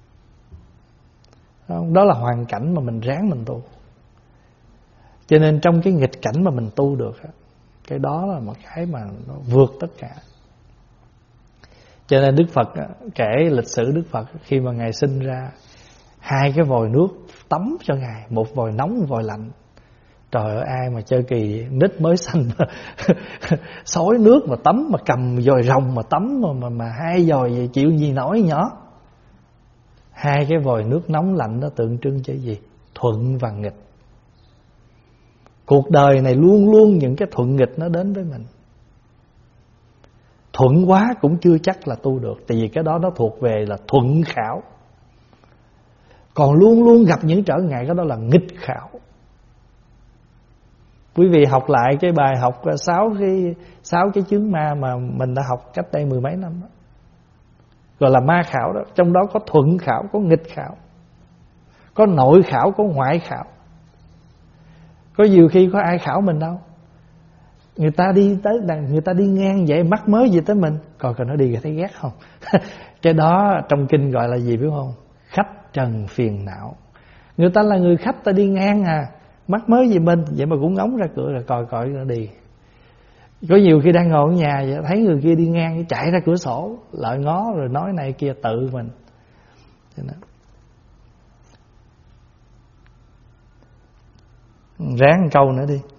Đó là hoàn cảnh mà mình ráng mình tu. Cho nên trong cái nghịch cảnh mà mình tu được, cái đó là một cái mà nó vượt tất cả. Cho nên Đức Phật kể lịch sử Đức Phật khi mà Ngài sinh ra, hai cái vòi nước tắm cho Ngài, một vòi nóng, một vòi lạnh. Trời ơi, ai mà chơi kỳ nít mới sanh xối nước mà tắm, mà cầm vòi rồng mà tắm, mà, mà, mà hai vòi vậy chịu gì nổi nhỏ. Hai cái vòi nước nóng lạnh đó tượng trưng cho gì? Thuận và nghịch. Cuộc đời này luôn luôn những cái thuận nghịch nó đến với mình. Thuận quá cũng chưa chắc là tu được, tại vì cái đó nó thuộc về là thuận khảo. Còn luôn luôn gặp những trở ngại, cái đó là nghịch khảo. Quý vị học lại cái bài học sáu cái sáu cái chướng ma mà mình đã học cách đây mười mấy năm đó, gọi là ma khảo đó. Trong đó có thuận khảo, có nghịch khảo, có nội khảo, có ngoại khảo. Có nhiều khi có ai khảo mình đâu. Người ta đi tới, người ta đi ngang vậy, mắc mớ gì tới mình, coi coi nó đi thấy ghét không. Cái đó trong kinh gọi là gì biết không? Khách trần phiền não. Người ta là người khách, ta đi ngang à, mắc mớ gì mình, vậy mà cũng ngóng ra cửa rồi coi coi nó đi. Có nhiều khi đang ngồi ở nhà vậy, thấy người kia đi ngang, chạy ra cửa sổ lợi ngó rồi nói này kia tự mình. Ráng một câu nữa đi.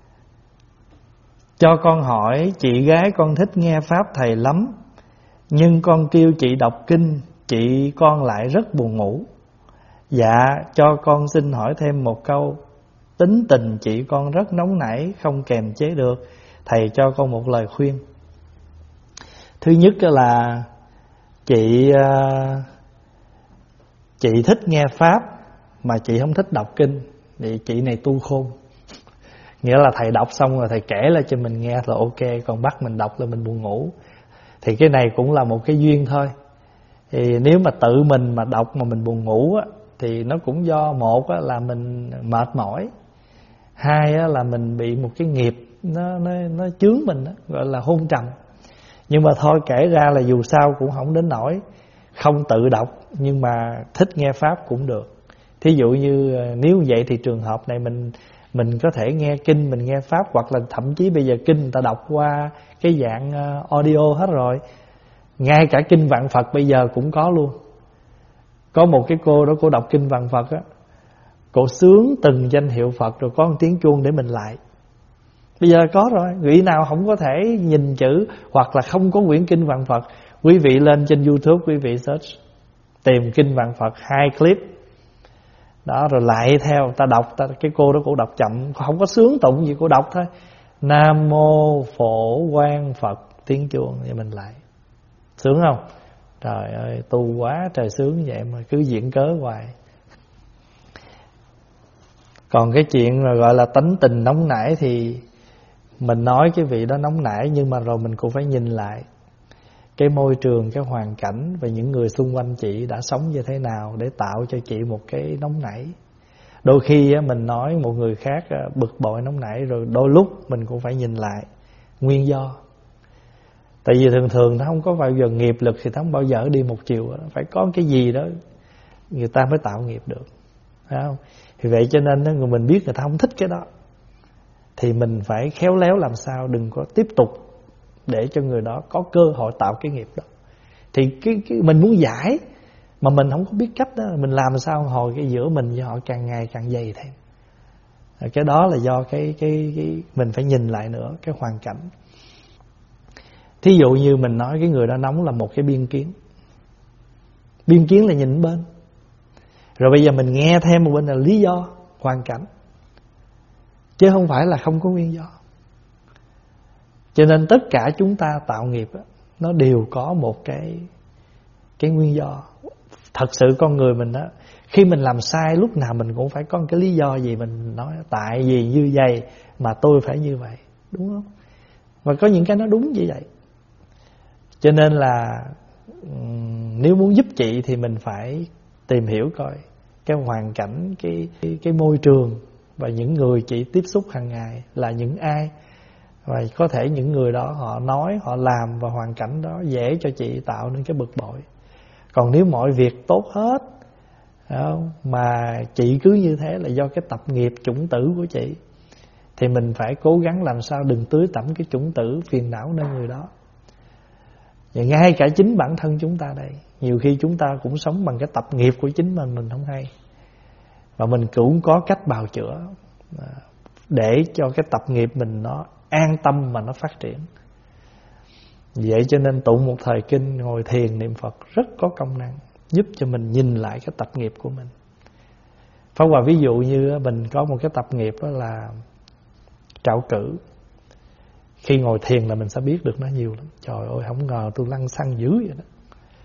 Cho con hỏi, chị gái con thích nghe pháp thầy lắm, nhưng con kêu chị đọc kinh, chị con lại rất buồn ngủ. Dạ, cho con xin hỏi thêm một câu. Tính tình chị con rất nóng nảy, không kềm chế được, thầy cho con một lời khuyên. Thứ nhất là chị chị thích nghe pháp mà chị không thích đọc kinh, thì chị này tu khôn. Nghĩa là thầy đọc xong rồi thầy kể lại cho mình nghe là ok, còn bắt mình đọc là mình buồn ngủ. Thì cái này cũng là một cái duyên thôi. Thì nếu mà tự mình mà đọc mà mình buồn ngủ á, thì nó cũng do một á, là mình mệt mỏi, hai á, là mình bị một cái nghiệp nó, nó, nó chướng mình á, gọi là hôn trầm. Nhưng mà thôi kể ra là dù sao cũng không đến nỗi không tự đọc, nhưng mà thích nghe pháp cũng được. Thí dụ như nếu vậy thì trường hợp này mình mình có thể nghe kinh, mình nghe pháp, hoặc là thậm chí bây giờ kinh người ta đọc qua cái dạng audio hết rồi. Ngay cả kinh vạn Phật bây giờ cũng có luôn. Có một cái cô đó, cô đọc kinh vạn Phật á, cô sướng từng danh hiệu Phật rồi có một tiếng chuông để mình lại. Bây giờ có rồi. Vị nào không có thể nhìn chữ hoặc là không có quyển kinh vạn Phật, quý vị lên trên YouTube, quý vị search tìm kinh vạn Phật hai clip đó, rồi lại theo ta đọc ta, cái cô đó cô đọc chậm, không có sướng tụng gì, cô đọc thôi. Nam mô Phổ Quang Phật, tiếng chuông thì mình lại. Sướng không? Trời ơi, tu quá trời sướng vậy mà cứ diễn cớ hoài. Còn cái chuyện mà gọi là tánh tình nóng nảy thì mình nói cái vị đó nóng nảy, nhưng mà rồi mình cũng phải nhìn lại cái môi trường, cái hoàn cảnh và những người xung quanh chị đã sống như thế nào để tạo cho chị một cái nóng nảy. Đôi khi mình nói một người khác bực bội nóng nảy, rồi đôi lúc mình cũng phải nhìn lại nguyên do. Tại vì thường thường nó không có bao giờ nghiệp lực thì nó không bao giờ đi một chiều. Phải có cái gì đó người ta mới tạo nghiệp được, phải không? Thì vậy cho nên người mình biết người ta không thích cái đó thì mình phải khéo léo làm sao đừng có tiếp tục để cho người đó có cơ hội tạo cái nghiệp đó. Thì cái, cái mình muốn giải mà mình không có biết cách đó, mình làm sao hồi cái giữa mình với họ càng ngày càng dày thêm. Cái đó là do cái cái cái mình phải nhìn lại nữa cái hoàn cảnh. Thí dụ như mình nói cái người đó nóng là một cái biên kiến. Biên kiến là nhìn bên. Rồi bây giờ mình nghe thêm một bên là lý do, hoàn cảnh, chứ không phải là không có nguyên do. Cho nên tất cả chúng ta tạo nghiệp đó, nó đều có một cái cái nguyên do. Thật sự con người mình đó, khi mình làm sai lúc nào mình cũng phải có một cái lý do gì mình nói tại vì như vậy mà tôi phải như vậy, đúng không? Và có những cái nó đúng như vậy. Cho nên là nếu muốn giúp chị thì mình phải tìm hiểu coi cái hoàn cảnh, cái, cái, cái môi trường và những người chị tiếp xúc hàng ngày là những ai. Và có thể những người đó họ nói, họ làm và hoàn cảnh đó dễ cho chị tạo nên cái bực bội. Còn nếu mọi việc tốt hết không, mà chị cứ như thế là do cái tập nghiệp chủng tử của chị, thì mình phải cố gắng làm sao đừng tưới tẩm cái chủng tử phiền não nơi người đó. Và ngay cả chính bản thân chúng ta đây, nhiều khi chúng ta cũng sống bằng cái tập nghiệp của chính mình, mình không hay. Và mình cũng có cách bào chữa để cho cái tập nghiệp mình nó an tâm mà nó phát triển. Vậy cho nên tụng một thời kinh, ngồi thiền niệm Phật rất có công năng, giúp cho mình nhìn lại cái tập nghiệp của mình. Pháp Hòa ví dụ như mình có một cái tập nghiệp đó là trạo cử. Khi ngồi thiền là mình sẽ biết được nó nhiều lắm. Trời ơi, không ngờ tôi lăn xăng dữ vậy đó.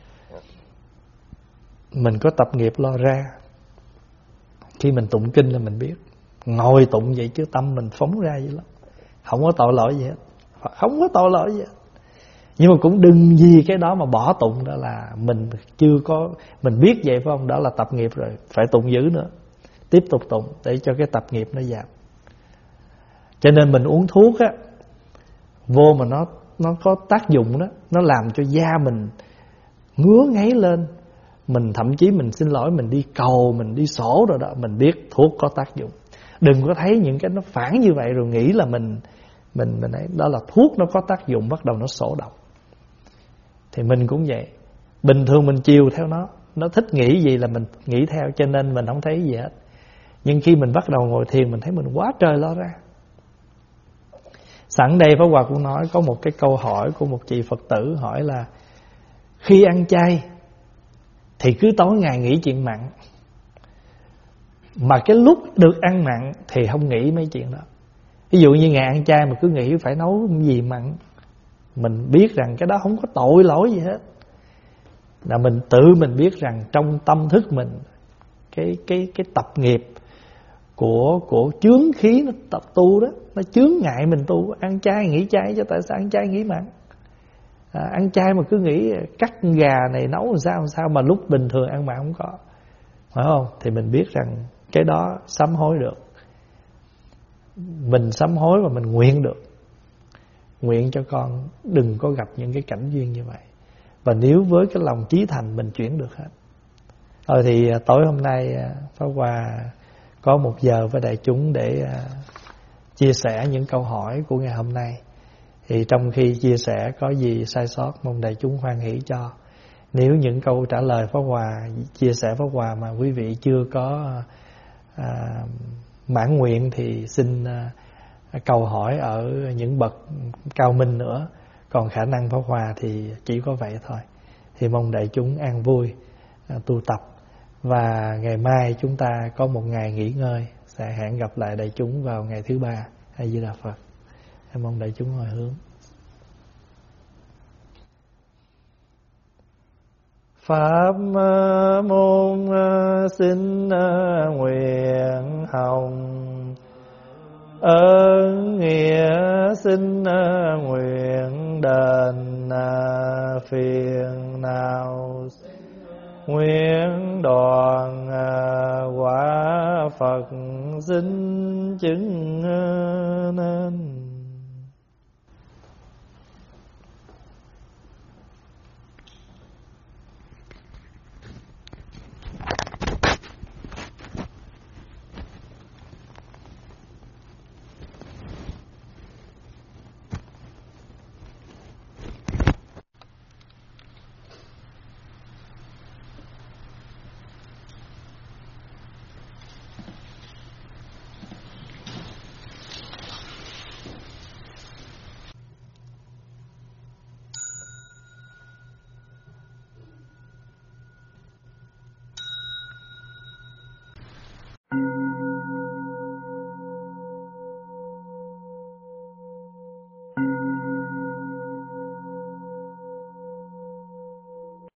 Mình có tập nghiệp lo ra. Khi mình tụng kinh là mình biết. Ngồi tụng vậy chứ tâm mình phóng ra vậy lắm. Không có tội lỗi gì hết. Không có tội lỗi gì hết. Nhưng mà cũng đừng vì cái đó mà bỏ tụng, đó là mình chưa có, mình biết vậy phải không? Đó là tập nghiệp rồi, phải tụng dữ nữa. Tiếp tục tụng để cho cái tập nghiệp nó giảm. Cho nên mình uống thuốc á, vô mà nó nó có tác dụng đó, nó làm cho da mình ngứa ngáy lên. Mình thậm chí mình xin lỗi, mình đi cầu, mình đi sổ rồi đó, mình biết thuốc có tác dụng. Đừng có thấy những cái nó phản như vậy rồi nghĩ là mình mình mình ấy, đó là thuốc nó có tác dụng, bắt đầu nó sổ độc. Thì mình cũng vậy. Bình thường mình chiều theo nó, nó thích nghĩ gì là mình nghĩ theo, cho nên mình không thấy gì hết. Nhưng khi mình bắt đầu ngồi thiền, mình thấy mình quá trời lo ra. Sẵn đây Pháp Hòa cũng nói có một cái câu hỏi của một chị Phật tử hỏi là khi ăn chay thì cứ tối ngày nghĩ chuyện mặn, mà cái lúc được ăn mặn thì không nghĩ mấy chuyện đó. Ví dụ như ngày ăn chay mà cứ nghĩ phải nấu gì mặn, mình biết rằng cái đó không có tội lỗi gì hết. Là mình tự mình biết rằng trong tâm thức mình, cái cái cái tập nghiệp của của chướng khí nó tập tu đó, nó chướng ngại mình tu. Ăn chay nghĩ chay chứ tại sao ăn chay nghĩ mặn? À, ăn chay mà cứ nghĩ cắt gà này nấu làm sao làm sao mà lúc bình thường ăn mặn không có, phải không? Thì mình biết rằng cái đó sám hối được. Mình sám hối và mình nguyện được. Nguyện cho con đừng có gặp những cái cảnh duyên như vậy. Và nếu với cái lòng chí thành mình chuyển được hết. Rồi thì tối hôm nay Pháp Hòa có một giờ với đại chúng để chia sẻ những câu hỏi của ngày hôm nay. Thì trong khi chia sẻ có gì sai sót mong đại chúng hoan hỷ cho. Nếu những câu trả lời Pháp Hòa, chia sẻ Pháp Hòa mà quý vị chưa có à, mãn nguyện thì xin à, cầu hỏi ở những bậc cao minh nữa. Còn khả năng Pháp Hòa thì chỉ có vậy thôi. Thì mong đại chúng an vui à, tu tập. Và ngày mai chúng ta có một ngày nghỉ ngơi. Sẽ hẹn gặp lại đại chúng vào ngày thứ ba. A Di Đà Phật. Em mong đại chúng hồi hướng. Pháp môn xin nguyện hồng, ơn nghĩa xin nguyện đền phiền nào, nguyện đoàn quả Phật xin chứng